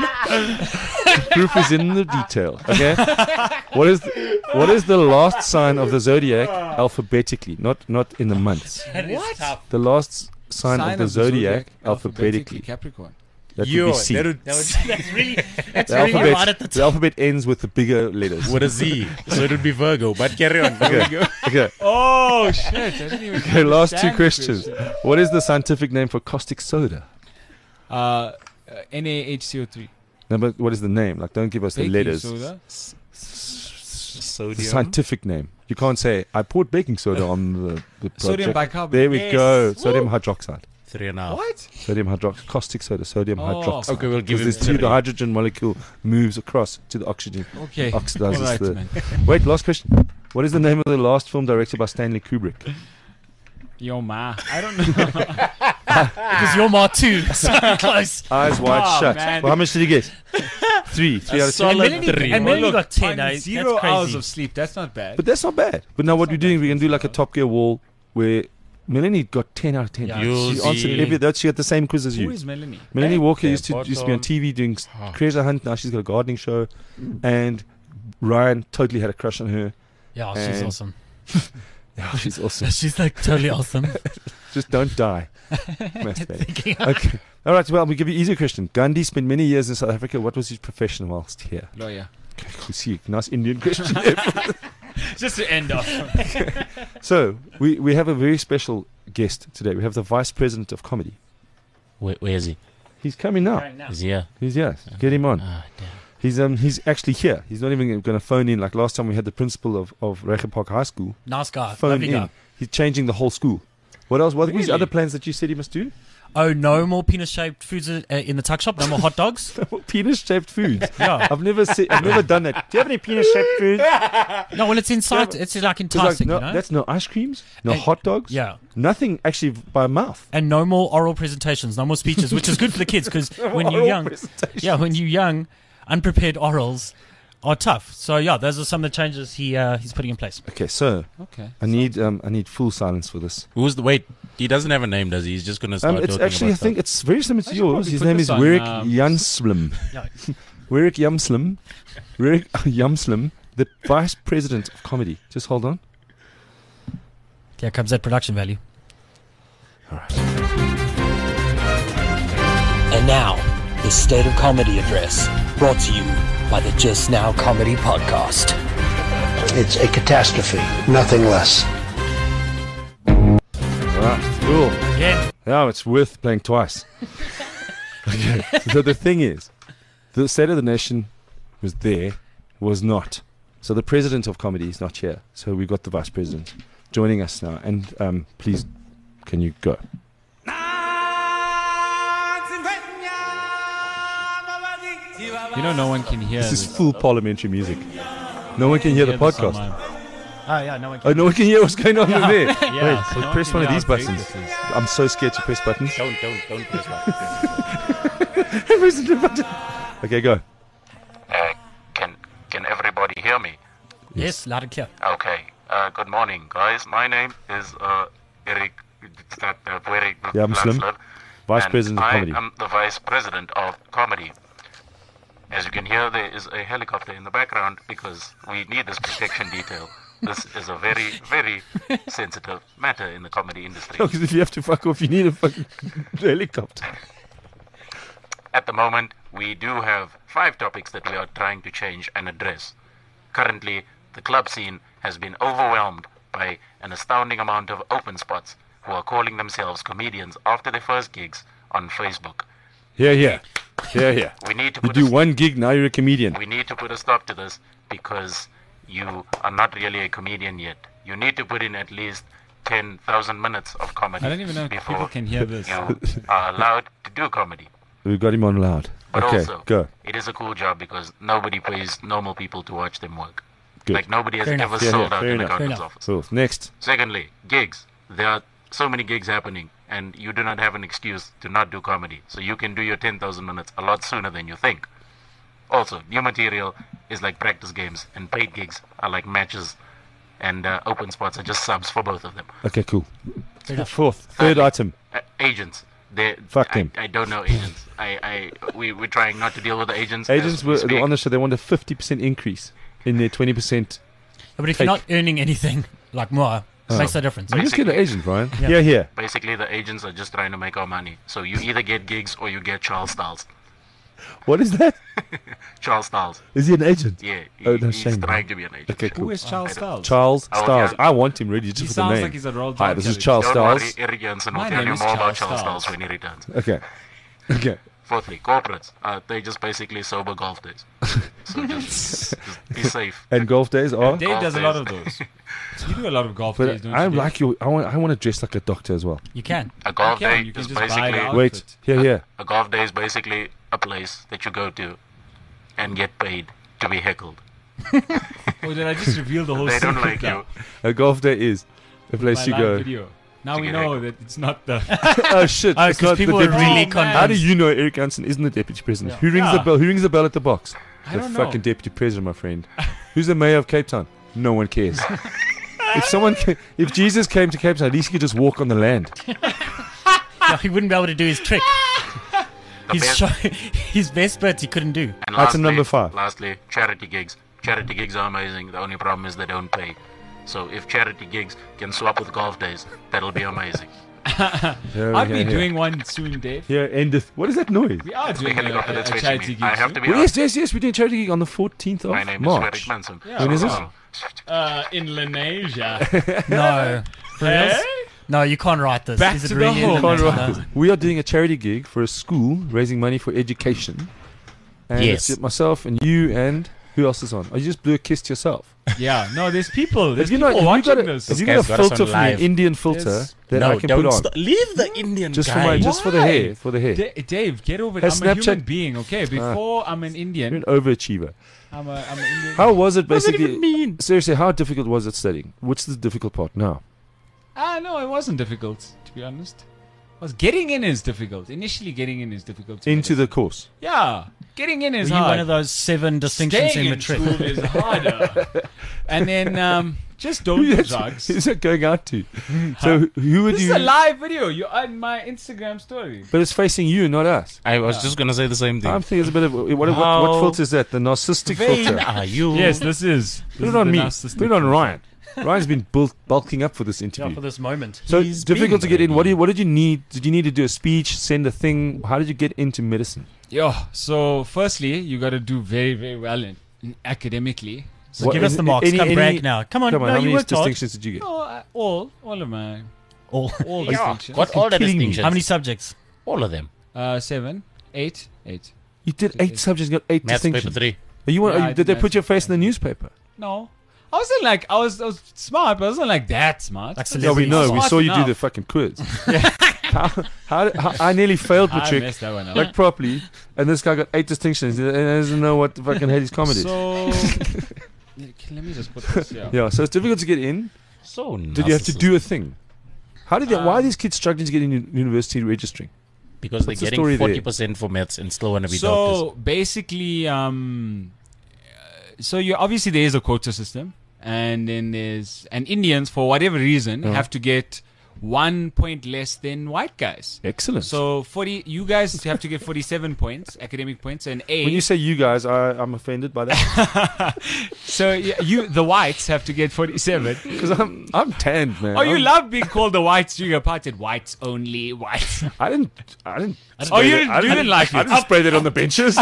Proof is in the detail. Okay. What is the, what is the last sign of the zodiac alphabetically? Not not in the months. That is tough. The last sign, of the zodiac, alphabetically. Capricorn. That Yo, would be C. that would- That was, that's really, that's The really alphabet, right at the the top. alphabet ends with the bigger letters. with a Z. So it would be Virgo. But carry on. Okay. Okay. Oh shit! I didn't even. Okay. Last two understand the questions. question. What is the scientific name for caustic soda? Uh, uh, N A H C O three. No, but what is the name? Like, don't give us the Baking letters. soda. The Sodium. scientific name. You can't say I poured baking soda on the, the project. Sodium bicarbonate. There we Yes. go. Sodium hydroxide. Three and a half. What? Sodium hydroxide. Caustic soda. Sodium Oh. hydroxide. Okay, we'll give Because you there's two. three. The hydrogen molecule moves across to the oxygen. Okay. Oxidizes All right, the. man. Wait, last question. What is the name of the last film directed by Stanley Kubrick? Yo ma. I don't know. Because you're Mar too. So close. Eyes wide Oh, shut. man. Well, how much did you get? Three. Three A out of ten. solid Melanie- three. and Well, Melanie look, got ten. fine, eh? That's zero crazy. hours of sleep. That's not bad. But that's not bad. But now what we're doing, we're going to do like a Top Gear wall where Melanie got ten out of ten. Yeah. You'll She answered see. every. That she had the same quiz as Who you. is Melanie? Melanie Walker Hey, used to used to be on bottom. T V doing s- Ah. treasure hunt. Now she's got a gardening show, and Ryan totally had a crush on her. Yeah, she's And- awesome. Yeah, she's awesome. She's like totally awesome. Just don't die. Masturbate. Okay. All right. Well, we give you easier question. Gandhi spent many years in South Africa. What was his profession whilst here? Lawyer. Okay, cool. See, nice Indian question. Just to end off. So we we have a very special guest today. We have the vice president of comedy. Where, where is he? He's coming now. Is he here? He's yes. Get him on. Ah, damn. He's um he's actually here. He's not even going to phone in like last time we had the principal of of Rega Park High School Nice guy. phone Lovely in. guy. He's changing the whole school. What else? What are his Really? other plans that you said he must do? Oh, no more penis-shaped foods uh, in the tuck shop. No more hot dogs. Penis-shaped foods. Yeah. I've never seen. I've never done that. Do you have any penis-shaped foods? No, well, it's inside. Yeah, It's like It's like, enticing, no, you know. that's no ice creams, no And- hot dogs. Yeah. Nothing actually by mouth. And no more oral presentations, no more speeches, which is good for the kids because when you're Oral young, presentation. yeah, when you're young, unprepared orals are tough. So yeah, those are some of the changes he uh, he's putting in place. Okay, so Okay. I need um I need full silence for this. Who's the wait? He doesn't have a name, does he? He's just gonna start Um, it's talking actually I about think stuff. it's very similar to I should yours. probably His put name this is on, Wirik um, Janslim. Yeah. Wirik Jamslim. Wirik Jamslim, the vice president of comedy. Just hold on. Here comes that production value. And now, the State of Comedy Address, brought to you by the Just Now Comedy Podcast. It's a catastrophe, nothing less. Alright, cool. Yeah. Now it's worth playing twice. Okay. So the thing is, the State of the Nation was there, was not. So the president of comedy is not here. So we've got the vice president joining us now. And um, please, can you go? You know, no one can hear. This is full parliamentary music. No one can hear the hear this on podcast. my- Oh yeah, no one. Oh, no one can hear what's going on in there. Yeah, Wait, so no press one one can of hear these how big buttons. this is. I'm so scared to press buttons. Don't, don't, don't press that. Press the button. Okay, go. Uh, can can everybody hear me? Yes, loud and clear. Okay. Uh, good morning, guys. My name is uh, Eric uh, Eric Yeah, I'm Slim. Lanslov, Vice and president of I comedy. am the vice president of comedy. As you can hear, there is a helicopter in the background because we need this protection detail. This is a very, very sensitive matter in the comedy industry. Because if you have to fuck off, you need a fucking helicopter. At the moment, we do have five topics that we are trying to change and address. Currently, the club scene has been overwhelmed by an astounding amount of open spots who are calling themselves comedians after their first gigs on Facebook. Here, here. Here, here. We need to You put do a, one gig, now you're a comedian. we need to put a stop to this because you are not really a comedian yet. You need to put in at least ten thousand minutes of comedy I don't even know if before people can hear this. you are allowed to do comedy. We've got him on loud. But Okay, also, go. it is a cool job because nobody pays normal people to watch them work. Good. Like nobody has Fair ever enough. Yeah, sold yeah, out fair in a enough. accountant's Fair office. So, next. Secondly, gigs. There are so many gigs happening, and you do not have an excuse to not do comedy. So you can do your ten thousand minutes a lot sooner than you think. Also, new material is like practice games, and paid gigs are like matches, and uh, open spots are just subs for both of them. Okay, cool. Fair enough. Fourth, third Thirdly, item. Uh, agents. They, Fuck I, them. I don't know agents. I, I, we, we're trying not to deal with the agents. Agents as we were speak. on the show, they want a fifty percent increase in their twenty percent. But if you're Take. not earning anything like more, it makes no difference. You just get an agent, Brian. Yeah. Yeah, here. Basically, the agents are just trying to make our money. So you either get gigs or you get Charles Styles. What is that? Charles Styles. Is he an agent? Yeah, he, Oh, no, he's shame. trying to be an agent. Okay, Who cool. is Charles I don't- Styles? Charles Oh, Styles. yeah. I want him really just He for the sounds name. like he's a Roald Hi, Dahl this is character. Charles Don't Styles. worry, Eric Jansen will My tell name you is more about Charles Charles Styles. Styles when he returns. Okay. Okay. Fourthly, corporates. Uh, they just basically sober golf days. So just, just be safe. And golf days are? Dave Golf does a lot days. of those. You do a lot of golf days, But don't I you? Dave? like you. I want. I want to dress like a doctor as well. You can. A golf You can, day you can is just buy the basically outfit. Wait. Here, here. a golf day is basically a place that you go to and get paid to be heckled. Oh, did I just reveal the whole They don't secret like now? you. A golf day is a place My you live go. video. Now To we get know heckled. that it's not the. Oh shit! Oh, it's 'cause not the people were deputy. really Oh, convinced. How do you know Eric Hansen isn't the deputy president? Yeah. Who rings Yeah. the bell? Who rings the bell at the box? I the don't know. fucking deputy president, my friend. Who's the mayor of Cape Town? No one cares. If someone, ca- if Jesus came to Cape Town, at least he could just walk on the land. No, he wouldn't be able to do his trick. The His, best- show, his best bits he couldn't do. And Item lastly, number five. Lastly, charity gigs. Charity gigs are amazing. The only problem is they don't pay. So if charity gigs can swap with golf days, that'll be amazing. Here, Aren't here, we here. doing one soon, Dave? Here, endeth. What is that noise? We are doing a, helicopter a, a that's chasing charity me. gig. I have to be Well, honest. yes, yes, yes. We're doing a charity gig on the fourteenth of My name March. is Eric Manson. Yeah. When is this? Oh. uh, in Lenasia. No. For reals? Hey? No, you can't write this. Back Is it to the really in home. the Can't matter? write No. this. We are doing a charity gig for a school raising money for education. And Yes. it's myself and you and who else is on? Oh, you just blew a kiss to yourself. Yeah, no, there's people. There's Have you people not, have you watching got a, this. have you This got a guy's got us filter on for me, an live. Indian filter Yes. that no, I can don't put on? sto- leave the Indian Just for guy. my, just for the Why? hair, for the hair. Da- Dave, get over it. Has I'm a Snapchat- human being, okay? Before I'm an You're Indian, an overachiever. I'm a, I'm an Indian. How was it What does it basically? even mean? Seriously, how difficult was it studying? What's the difficult part now? Ah, no, it wasn't difficult, to be honest. Was getting in is difficult. Initially, getting in is difficult. to Into be the course. honest. yeah, getting in Were is you hard. one of those seven distinctions Staying in in matric? school is harder. And then um, just don't do Who's drugs. who's that going out to? So who- who would This is you? a live video. You're on my Instagram story. But it's facing you, not us. I was just gonna say the same thing. I'm thinking it's a bit of what, what, what How filter is that? The narcissistic vain filter. are you? Yes, this is. Put it on me. Put it on Ryan. Ryan's been bulk, bulking up for this Yeah, interview. for this moment. So He's it's difficult to been get in. What, do ready. you, what did you need? Did you need to do a speech, send a thing? How did you get into medicine? Yo, so firstly, you got to do very, very well in, in academically. So What- give us any- the marks. any- Come any- brag now. Come on. Come on, no, how you many worked hard. distinctions did you get? No, I- all, all of my, All. all Yeah. distinctions. Got all the killing me. distinctions. How many subjects? All of them. Uh, seven, eight, eight. You did eight subjects, got eight Maths paper distinctions. three. Are you, want- Yeah, are I you- did did they maths put your paper face in the newspaper? No, I wasn't like I was, I was smart, but I wasn't like that smart. Like Yeah, we celebrities. know. We Smart saw you do enough. the fucking quiz. how, how, how, I nearly failed I matric, messed that one up. like properly, and this guy got eight distinctions and doesn't know what the fucking hell his comedy is. So let me just put this here. Yeah, so it's difficult to get in. So Did you have to narcissistic. do a thing? How did they, why are Um, these kids struggling to get in uni- university registering? Because they're What's the story getting there? forty percent for maths and still want to be So doctors. basically, um, uh, so you obviously there is a quota system, and then there's and Indians for whatever reason Yeah. have to get one point less than white guys. Excellent. So forty, you guys have to get forty-seven points, academic points, and A. when you say you guys, I, I'm offended by that so yeah, you, the whites, have to get forty-seven. because I'm I'm tanned, man. Oh, you I'm- love being called the whites during your party. Whites only, whites. I didn't. I didn't. Oh, spray you that- didn't- I you didn't like I it. didn't spray that on the benches.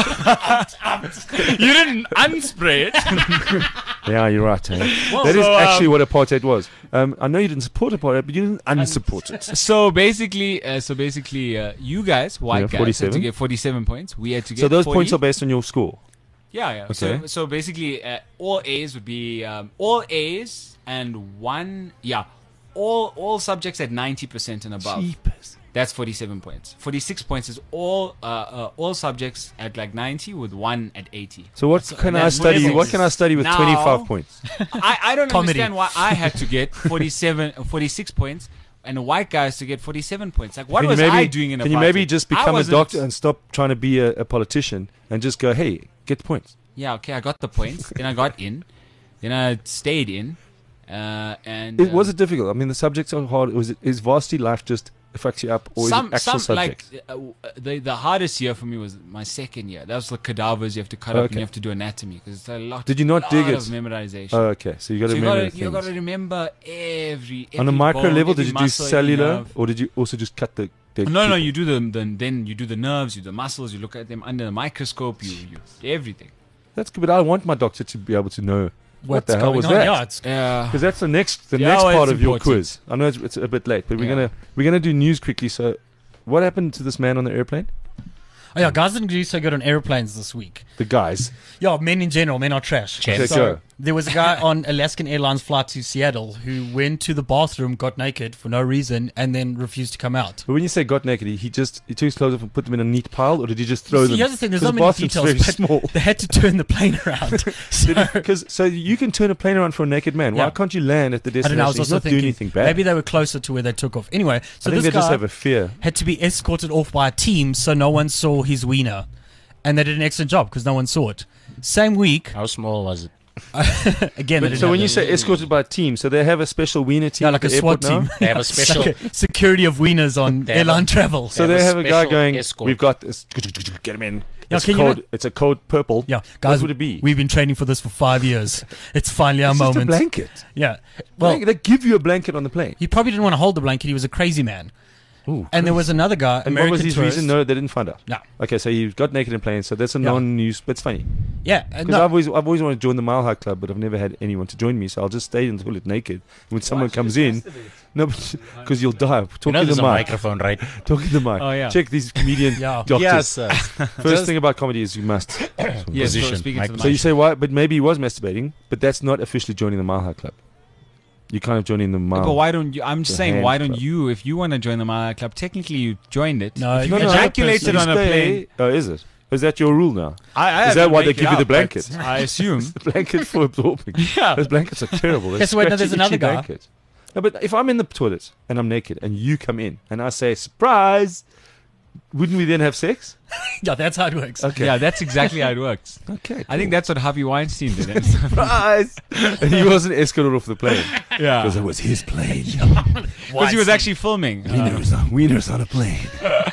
You didn't unspray it. Yeah, you're right. Hey. Well, that is so, um, actually what apartheid was. Um, I know you didn't support apartheid, but you didn't unsupport it. So basically, uh, so basically, uh, you guys, white Yeah, guys, had to forty-seven. get forty-seven points. We had to get So those forty. points are based on your score. Yeah, yeah. Okay. So, so basically, uh, all A's would be um, all A's and one. Yeah, all all subjects at ninety percent and above. Jeepers. That's forty-seven points. forty-six points is all uh, uh, all subjects at like ninety with one at eighty. So what can I that's study? levels. What can I study with Now- twenty-five points? I, I don't Comedy. understand why I had to get forty-seven, forty-six points and the white guys to get forty-seven points. Like, what Can was you maybe, I doing in a Can you party? maybe just I become a wasn't- doctor and stop trying to be a, a politician and just go, hey, get the points? Yeah, okay, I got the points. Then I got in. Then I stayed in. Uh, and It, was uh, it difficult? I mean, the subjects are hard. Was it, is varsity life just fucks you up, or some is it actual some like subjects? uh, uh, the the hardest year for me was my second year. That was the cadavers you have to cut up and Okay. you have to do anatomy because it's a lot. Did you not dig lot it? of memorization. Oh, okay. So you got to so you remember gotta, you things. got to remember every, every On a micro bone, level, every did you do muscle, every cellular, nerve. or did you also just cut the? the No, no, people? you do the, the then you do the nerves, you do the muscles, you look at them under the microscope, you you everything. That's good, but I want my doctor to be able to know what What's the hell going was on? that. Yeah, it's Yeah. Because that's the next the Yeah, next well, part it's of your important. quiz. I know it's, it's a bit late, but we're Yeah. gonna we're gonna do news quickly. So, what happened to this man on the airplane? oh yeah, guys didn't do so good on airplanes this week. The guys. Yeah, men in general, men are trash. Okay, So go. there was a guy on Alaskan Airlines flight to Seattle who went to the bathroom, got naked for no reason, and then refused to come out. But when you say got naked, he, he just he took his clothes off and put them in a neat pile, or did he just throw See, them? here's the thing, there's 'Cause not the many bathroom's details, very but small. they had to turn the plane around. So, Because so you can turn a plane around for a naked man. Why Yeah. can't you land at the I destination? don't know, I was He's also not doing thinking anything bad. maybe they were closer to where they took off. Anyway, so I think this they guy just have a fear. had to be escorted off by a team so no one saw his wiener. And they did an excellent job because no one saw it. Same week, How small was it? again, they But didn't so have when the- you say escorted by a team, so they have a special wiener team yeah, at like a the SWAT airport team. now? They have a It's special- like a security of wieners on They have airline a- travel. So They they have have a a guy special going, escort. we've got this, get him in. Yeah, It's can you code, not- it's a code purple. Yeah, What guys, would it be? we've been training for this for five years. It's finally our It's just a moment. blanket. Yeah. Well, Well, they give you a blanket on the plane. he probably didn't want to hold the blanket. He was a crazy man. Ooh, And there was another guy, and American what was his tourist. reason? No, they didn't find out. No. Okay, so he got naked in plane. So that's a Yeah. non-news, but it's funny Yeah. and because no, I've always I've always wanted to join the Mile High Club, but I've never had anyone to join me. So I'll just stay in the toilet naked. When someone comes in, no, because you'll die. Talk You know to there's the a mic. microphone, right? Talk to the mic. Oh, yeah. Check these comedian Yeah. doctors. sir. First thing about comedy is you must. Yes, Position, so speaking to the So you mic. say why? But maybe he was masturbating, but that's not officially joining the Mile High Club. You kind of joining the Mile. But why don't you? I'm just The saying, hand why don't club. you? If you want to join the Mala Club, technically you joined it. No, if you no, no, ejaculated You on a stay- plane. Oh, is it? Is that your rule now? I, I Is have that to why they make give it you the up, but blanket? I assume. The blanket for absorbing. Yeah. Those blankets are terrible. They're Okay, so wait, no, scratchy, there's another itchy guy. blanket. No, but if I'm in the toilet and I'm naked and you come in and I say surprise, wouldn't we then have sex? yeah, that's how it works. Okay. Yeah, that's exactly how it works. Okay. I think that's what Harvey Weinstein did. surprise. And he wasn't escorted off the plane yeah, because it was his plane. because he was actually filming. Uh, Wieners on, wieners on a plane.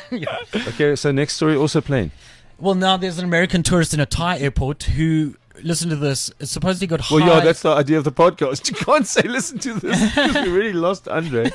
Okay, so next story also plane. Well, now there's an American tourist in a Thai airport who, listen to this, supposedly got high. Well, yeah, that's the idea of the podcast. You can't say listen to this because we really lost Andre.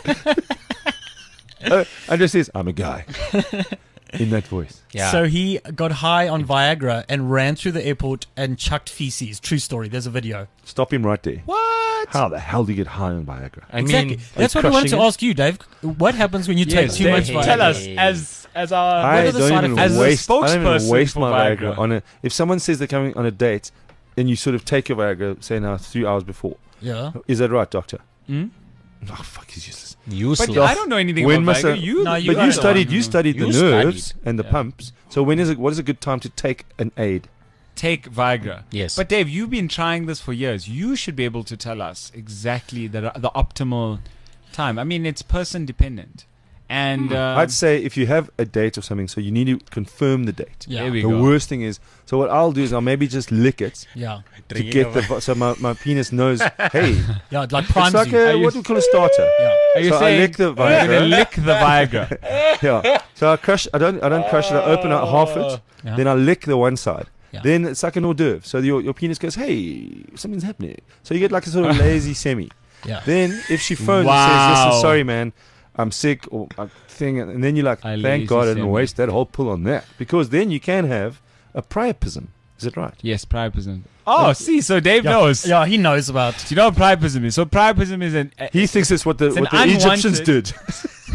uh, Andre says, I'm a guy. In that voice. Yeah. So he got high on Viagra and ran through the airport and chucked feces. True story. There's a video. Stop him right there. What? How the hell do you get high on Viagra? I exactly. mean, That's you what we wanted to crushing it? ask you, Dave. What happens when you take Yes, too Dave, much Viagra? tell us as as our. I are the don't side even effects? As a waste. I don't even spokesperson waste for my Viagra. Viagra. on a. If someone says they're coming on a date, and you sort of take your Viagra, say now three hours before, Yeah. is that right, doctor? Hmm? Oh fuck, he's useless. useless. But I don't know anything When about must Viagra. a- You, No, you But are you the studied. one You who- studied the You nerves studied. and the Yeah. pumps. So when is it? What is a good time to take an aid? take Viagra. Yes. But Dave, you've been trying this for years. You should be able to tell us exactly the the optimal time. I mean, it's person dependent. And uh, I'd say if you have a date or something, so you need to confirm the date. Yeah. there we The go. worst thing is, so what I'll do is I'll maybe just lick it Yeah. to get the, vi- so my, my penis knows, hey, Yeah, it like it's primes like you. a, Are you- what do we call a starter? Yeah. Are you so I saying lick the you're gonna Viagra. lick the Viagra? Yeah. So I crush. I don't. I don't crush it. I open out half it. Yeah. Then I lick the one side. Yeah. Then it's like an hors d'oeuvre. So your your penis goes, hey, something's happening. So you get like a sort of lazy semi. Yeah. Then if she phones and Wow. says, listen, sorry man, I'm sick or a thing, and then you're like, A lazy thank God I didn't semi. waste that whole pull on that, because then you can have a priapism. Is it right? Yes, priapism. Oh, see, so Dave Yeah. knows. Yeah, he knows about. Do you know what priapism is? So priapism is an. Uh, He thinks it's what the It's what an the Egyptians unwanted- did.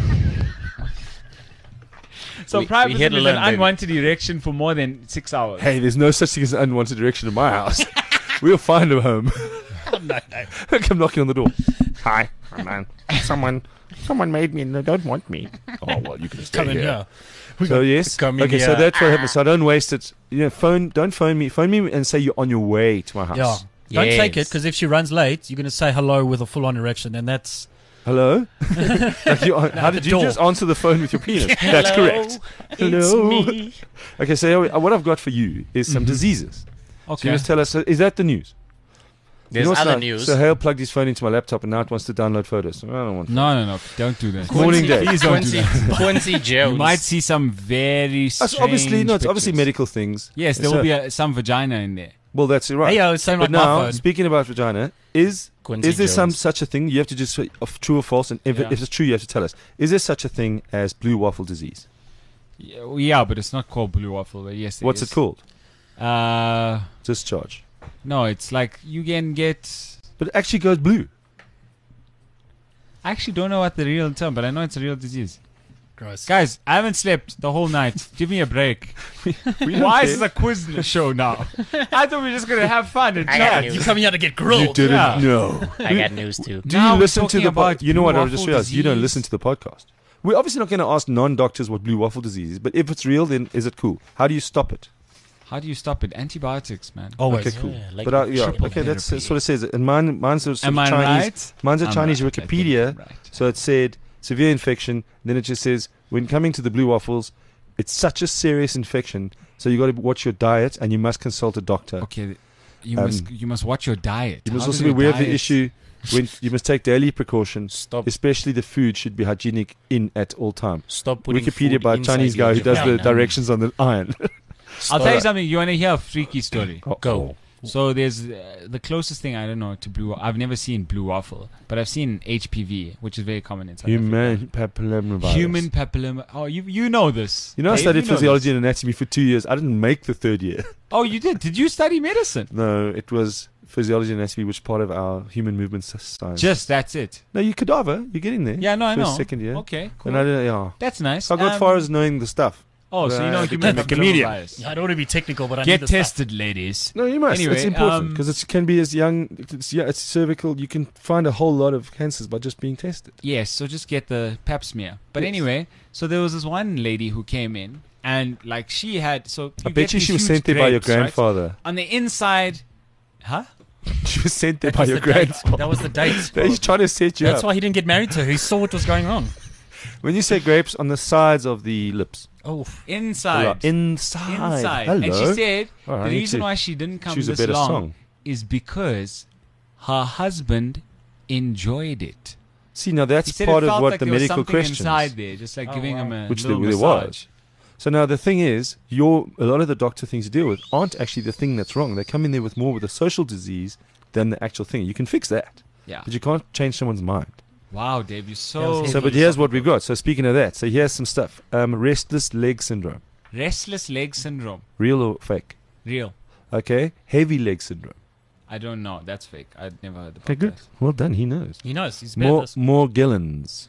so We- we priapism here to is learn, an baby. unwanted erection for more than six hours. Hey, there's no such thing as an unwanted erection in my house. We'll find a home. No, no. Come knocking on the door. Hi, hi man. Someone, someone made me and they don't want me. Oh well, you can stay Come in here. here. So yes, Come in okay. So here. that's what happens. So I don't waste it. You know, phone. Don't phone me. Phone me and say you're on your way to my house. Yeah. Don't Yes. take it, because if she runs late, you're going to say hello with a full-on erection, and that's Hello. like you, how did the you door. just answer the phone with your penis? That's correct. Hello. me. Okay. So what I've got for you is some Mhm. diseases. So Okay. you must tell us. So is that the news? There's You know what's other nice? news. So Hale plugged his phone into my laptop and now it wants to download photos. I don't want. no, no, no. Don't do that. Morning day. Please don't do Quincy, that. Quincy Jones. You might see some very strange That's obviously no. It's obviously pictures. medical things. Yes, there So- will be a, some vagina in there. Well, that's right. hey, yo, same But like my now, phone. speaking about vagina, is Quincy is there some Jones. such a thing? You have to just say of true or false, and if, Yeah. if it's true, you have to tell us. Is there such a thing as blue waffle disease? Yeah, well, yeah, but it's not called blue waffle. But yes, What's is. it called? Uh, Discharge. no, it's like you can get. But it actually goes blue. I actually don't know what the real term, but I know it's a real disease. Gross. Guys, I haven't slept the whole night. Give me a break. We don't Why care. is this a quiz show now? I thought we were just gonna have fun and I got chat. news. You coming here to get You grilled. didn't Yeah. know. I got news too. Do Now you we're listen to talking the? Po- about you know blue what? I just waffle realized you don't disease. listen to the podcast. We're obviously not going to ask non-doctors what blue waffle disease is, but if it's real, then is it cool? How do you stop it? How do you stop it? Antibiotics, man. Always. Okay, cool. Yeah, like but uh, yeah, triple okay, that's therapy. that's what it says. And mine, mine's a sort Am of I Chinese. right? Mine's a I'm Chinese right. I think Wikipedia. I'm right. So it said severe infection. Then it just says when coming to the blue waffles, it's such a serious infection. So you got to watch your diet and you must consult a doctor. Okay, you Um, must you must watch your diet. You must How also does be your aware of the diet- issue. When you must take daily precautions, Stop. especially the food should be hygienic in at all time. Stop putting Wikipedia food by a inside Chinese your guy who does the vagina. directions on the iron. I'll tell you something. You want to hear a freaky story? Go. So there's uh, the closest thing I don't know to blue. I've never seen blue waffle, but I've seen H P V, which is very common in South Human papillomavirus. Africa. Human papilloma. Oh, you you know this. You know, I Dave, studied you know physiology this. and anatomy for two years. I didn't make the third year. Oh, you did. Did you study medicine? No, it was physiology and anatomy, which is part of our human movement s- science. Just that's it. no, you cadaver. You're getting there. Yeah, no, I First, know. second year. Okay, cool. And I didn't. Yeah. That's nice. So I got Um, far as knowing the stuff. Oh, so you know Uh, human became a comedian. papillomavirus. I don't want to be technical, but I Get need the stuff. tested, ladies. No, you must. Anyway, it's important um, because it can be as young. It's, yeah, it's cervical. You can find a whole lot of cancers by just being tested. Yes, so just get the pap smear. But Yes. anyway, so there was this one lady who came in, and like she had. So I you bet get you these she was huge sent there by your grapes, right? grandfather. On the inside, huh? She was sent there That by was your the date. grandfather. That was the date. He's trying to set you That's up. why he didn't get married to her. He saw what was going on. When you say grapes, on the sides of the lips. Oh, Inside, Right, Inside. inside. Hello. And she said All right, I the need reason to why she didn't come choose a this better long song. is because her husband enjoyed it. See, now He that's said part it of felt what like the there was medical something questions. inside there, just like Oh, giving wow. him a Which there, little there massage. was. So now the thing is, your a lot of the doctor things you deal with aren't actually the thing that's wrong. They come in there with more with a social disease than the actual thing. You can fix that, Yeah. but you can't change someone's mind. Wow, Dave, you're That so was So, but here's what we've got. So speaking of that, so here's some stuff. Um, restless leg syndrome, restless leg syndrome. real or fake? Real. Okay, heavy leg syndrome. I don't know. That's fake. I'd never heard about Okay, good. that. Well done. He knows. he knows. He's better More, this. Morgellons.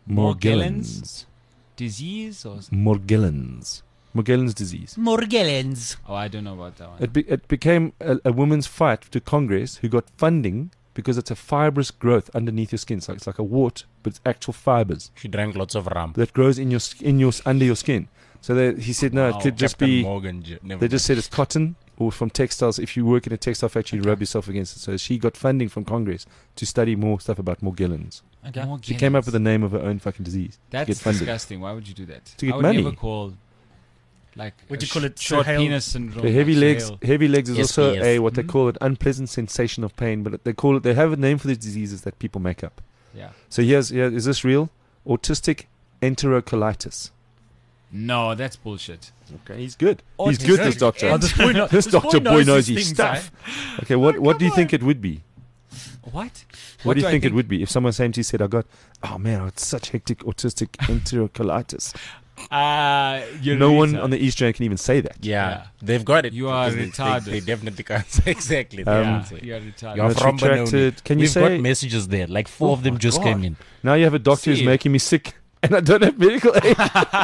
Morgellons? Disease or? s- Morgellons. Morgellons disease. Morgellons. Oh, I don't know about that one. It, be, it became a, a woman's fight to Congress who got funding because it's a fibrous growth underneath your skin. So it's like a wart, but it's actual fibers She drank lots of rum. that grows in your sk- in your s- under your skin. So they, he said no, Wow. it could just Captain be. Morgan. j- Never They just said it's cotton or from textiles. If you work in a textile factory, you rub yourself against it. So she got funding from Congress to study more stuff about Morgellons. Okay. More She came up Guinness. with the name of her own fucking disease. That's get funded. disgusting. Why would you do that? To get I would money. never call like Would a you call sh- it short Sahel? penis syndrome? The heavy like legs, Sahel. heavy legs is Yes, also yes. a what they Mhm. call an unpleasant sensation of pain, but they call it. They have a name for these diseases that people make up. Yeah. So here's here is this real? Autistic enterocolitis. No, that's bullshit. Okay, he's good. Oh, he's he's good. good. This doctor. Oh, this boy kno- this this doctor boy boy knows knows his his things, stuff. Okay, what what do you think it would be? What? What, do you I think, it would be if someone came to you and said, "I got, oh man, I got such hectic autistic enterocolitis." Uh, you're No one retard. on the East End can even say that. Yeah, Yeah. they've got it. You are because they- retarded. They, they definitely can't say exactly. They Um, Yeah, can't say. you're retarded. You're That's from Benoni. retracted. Can you We've say- got messages there. Like four Oh of them my just God. came in. Now you have a doctor who's See. making me sick, and I don't have medical aid.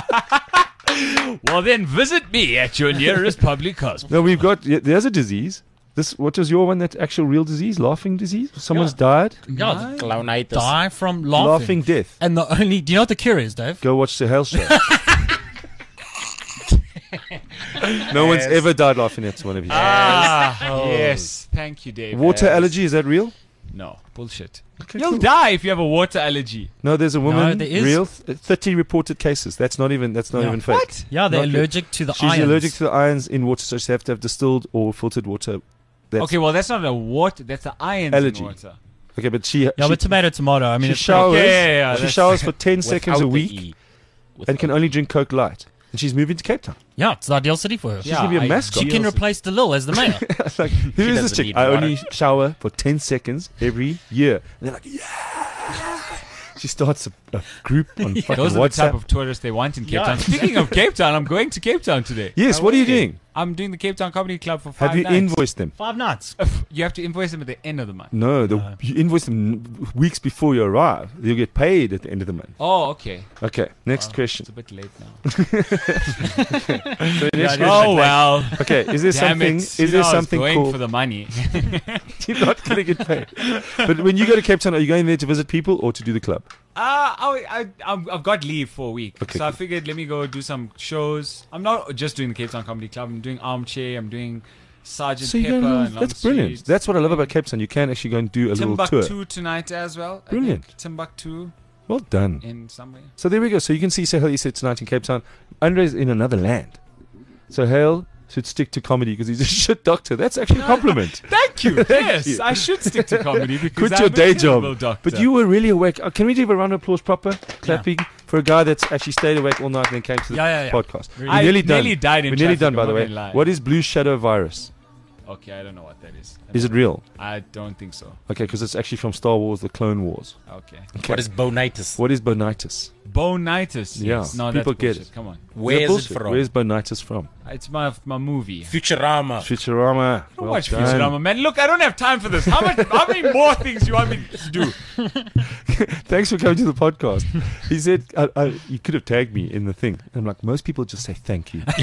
Well, then visit me at your nearest public hospital. No, we've got. Yeah, there's a disease. This. What was your one? That actual real disease? Laughing disease? Someone's died. Yeah, Clownitis. die from laughing. Laughing death. And the only, do you know what the cure is, Dave? Go watch the Hell Show. No one's Yes. ever died laughing at one of you. Ah, yes. Thank you, Dave. Water Yes. allergy, is that real? No, bullshit. Okay, You'll cool. die if you have a water allergy. No, there's a woman. there is. Real. th- thirty reported cases. That's not even. That's not Yeah. even fake. What? Yeah, they're Not good. allergic to the She's ions. allergic to the ions in water, so she have to have distilled or filtered water. That's Okay, well, that's not a water. That's the ions Allergy. in water. Okay, but she. Yeah, she, but tomato, tomato. I mean, she it's showers. Okay, yeah, yeah, yeah, she that's- showers for ten seconds Without a the week E. and can Without- only drink Coke Light. And she's moving to Cape Town. yeah, it's the ideal city for her. She's gonna be a I- mascot. She can Yes. replace Delil as the mayor. It's like, who She is this doesn't chick? need I water. only shower for ten seconds every year. And they're like, yeah. She starts a, a group on fucking Those are the type WhatsApp. of tourists they want in Cape Yeah. Town. Speaking of Cape Town, I'm going to Cape Town today. Yes, what are you doing? I'm doing the Cape Town Comedy Club for five Have you nights. invoiced them? Five nights. You have to invoice them at the end of the month. No, the, No. you invoice them weeks before you arrive. You'll get paid at the end of the month. Oh, okay. Okay, next Oh, question. It's a bit late now. So next question. Oh well. Okay, is there Damn something? it. Is You there know I was something going called? for the money? You're not going to get paid. But when you go to Cape Town, are you going there to visit people or to do the club? Uh, I, I, I'm- I've got leave for a week. Okay, so I cool. figured let me go do some shows. I'm not just doing the Cape Town Comedy Club. I'm doing Armchair. I'm doing Sergeant So you Pepper. go, and Long that's brilliant. Street. That's what I love about Cape Town. You can actually go and do a little tour. Timbuktu tonight as well. I Brilliant. think. Timbuktu Well done. in somewhere. So there we go. So you can see Sahel Issa tonight in Cape Town. Andre's in another land. So Hale should stick to comedy because he's a shit doctor. That's actually a compliment. Thank you. Thank yes, you. I should stick to comedy because Quit I'm your a day terrible job. Doctor. But you were really awake. Uh, can we give a round of applause proper? Clapping for a guy that's actually stayed awake all night and then came to the Yeah, yeah, yeah. podcast. We're I nearly done. nearly died in We're nearly traffic, done, by I'm the not way. gonna lie. What is blue shadow virus? Okay, I don't know what that is. I Is it don't- real? I don't think so. Okay, because it's actually from Star Wars, the Clone Wars. Okay. Okay. What is bonitis? What is bonitis? Bonitis. Yeah, Yes. No, people that's get bullshit. it. Come on. Where that is it bullshit? from? Where's bonitis from? It's my my movie. Futurama. Futurama. Don't Well watch done. Futurama, man. Look, I don't have time for this. How much? How many more things you want me to do? Thanks for coming to the podcast. He said, I, I, you could have tagged me in the thing. I'm like, most people just say thank you.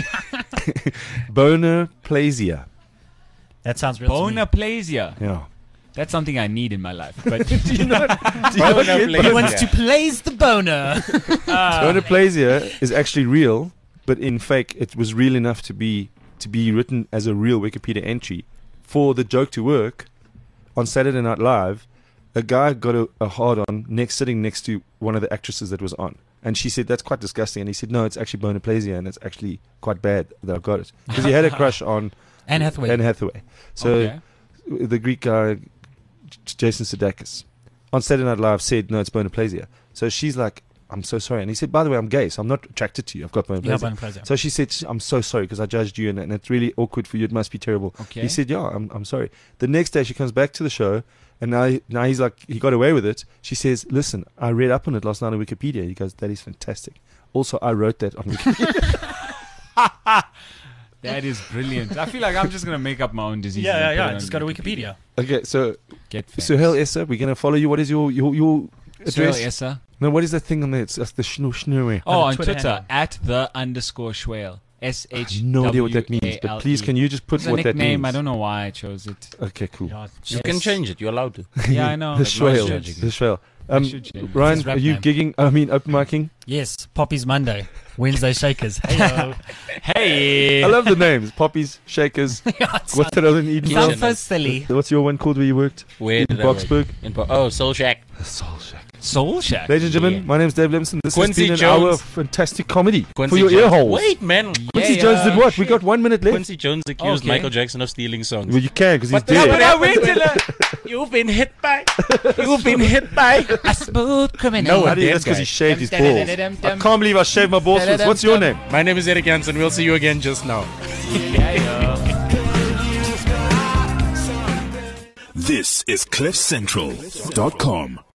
Bonoplasia. That sounds real to me. Bonaplasia. Yeah. That's something I need in my life. But Do you not, do you not get Bonoplasia. He wants to plays the boner. Bonoplasia is actually real, but in fake, it was real enough to be to be written as a real Wikipedia entry. For the joke to work, on Saturday Night Live, a guy got a, a hard on next sitting next to one of the actresses that was on. And she said, that's quite disgusting. And he said, no, it's actually bonoplasia, and it's actually quite bad that I got it. Because he had a crush on Anne Hathaway. Anne Hathaway. So okay. the Greek guy, J- Jason Sudeikis, on Saturday Night Live said, no, it's bonoplasia. So she's like, I'm so sorry. And he said, by the way, I'm gay, so I'm not attracted to you. I've got bonoplasia. Yeah, bonoplasia. So she said, I'm so sorry because I judged you and, and it's really awkward for you. It must be terrible. Okay. He said, yeah, I'm, I'm sorry. The next day she comes back to the show and now, now he's like, he got away with it. She says, listen, I read up on it last night on Wikipedia. He goes, that is fantastic. Also, I wrote that on Wikipedia. That is brilliant. I feel like I'm just gonna make up my own disease. yeah, yeah, and put yeah. it on Just go to Wikipedia. Okay, so Get famous. Suhail Essa, we're going to follow you. What is your, your, your address? Suhail Essa. No, what is that thing on there? It's, it's the schnur schnurry. Oh, the on Twitter Twitter, handle. at the underscore Schwale. S I H. have no idea what that means, but please, can you just put It's a what that nickname. means? I don't know why I chose it. Okay, cool. Yeah, You can change it. You're allowed to. Yeah, I know. The Like, Shwale. I should. The Shwale. Um, should change it. Ryan, His rap are you name. gigging? I mean, open micing? Yes, Poppy's Monday, Wednesday Shakers. Hey, Hey. I love the names. Poppies, Shakers. What's that other in Edenville? sounds so silly. What's your one called where you worked? Where In did I work? Boxburg? In Bo- oh, Soul Shack. The Soul Shack. Soul Shack. Ladies and gentlemen, my name is Dave Lemson. This Quincy has been an Jones. hour of fantastic comedy Quincy for your Jones. ear holes. Wait, man. Quincy Yeah, Jones did yeah, what? We shit. got one minute left. Quincy Jones accused Okay. Michael Jackson of stealing songs. Well, you can because he's But then dead. what happened? You've been hit by. You've been hit by. A smooth criminal. No, How do you- dead that's because guy. he shaved his Dum, balls. dum, dum, dum, I can't believe I shaved my balls. dum, dum, What's your dum. name? My name is Eric Jansen. We'll see you again just now. This is cliff central dot com.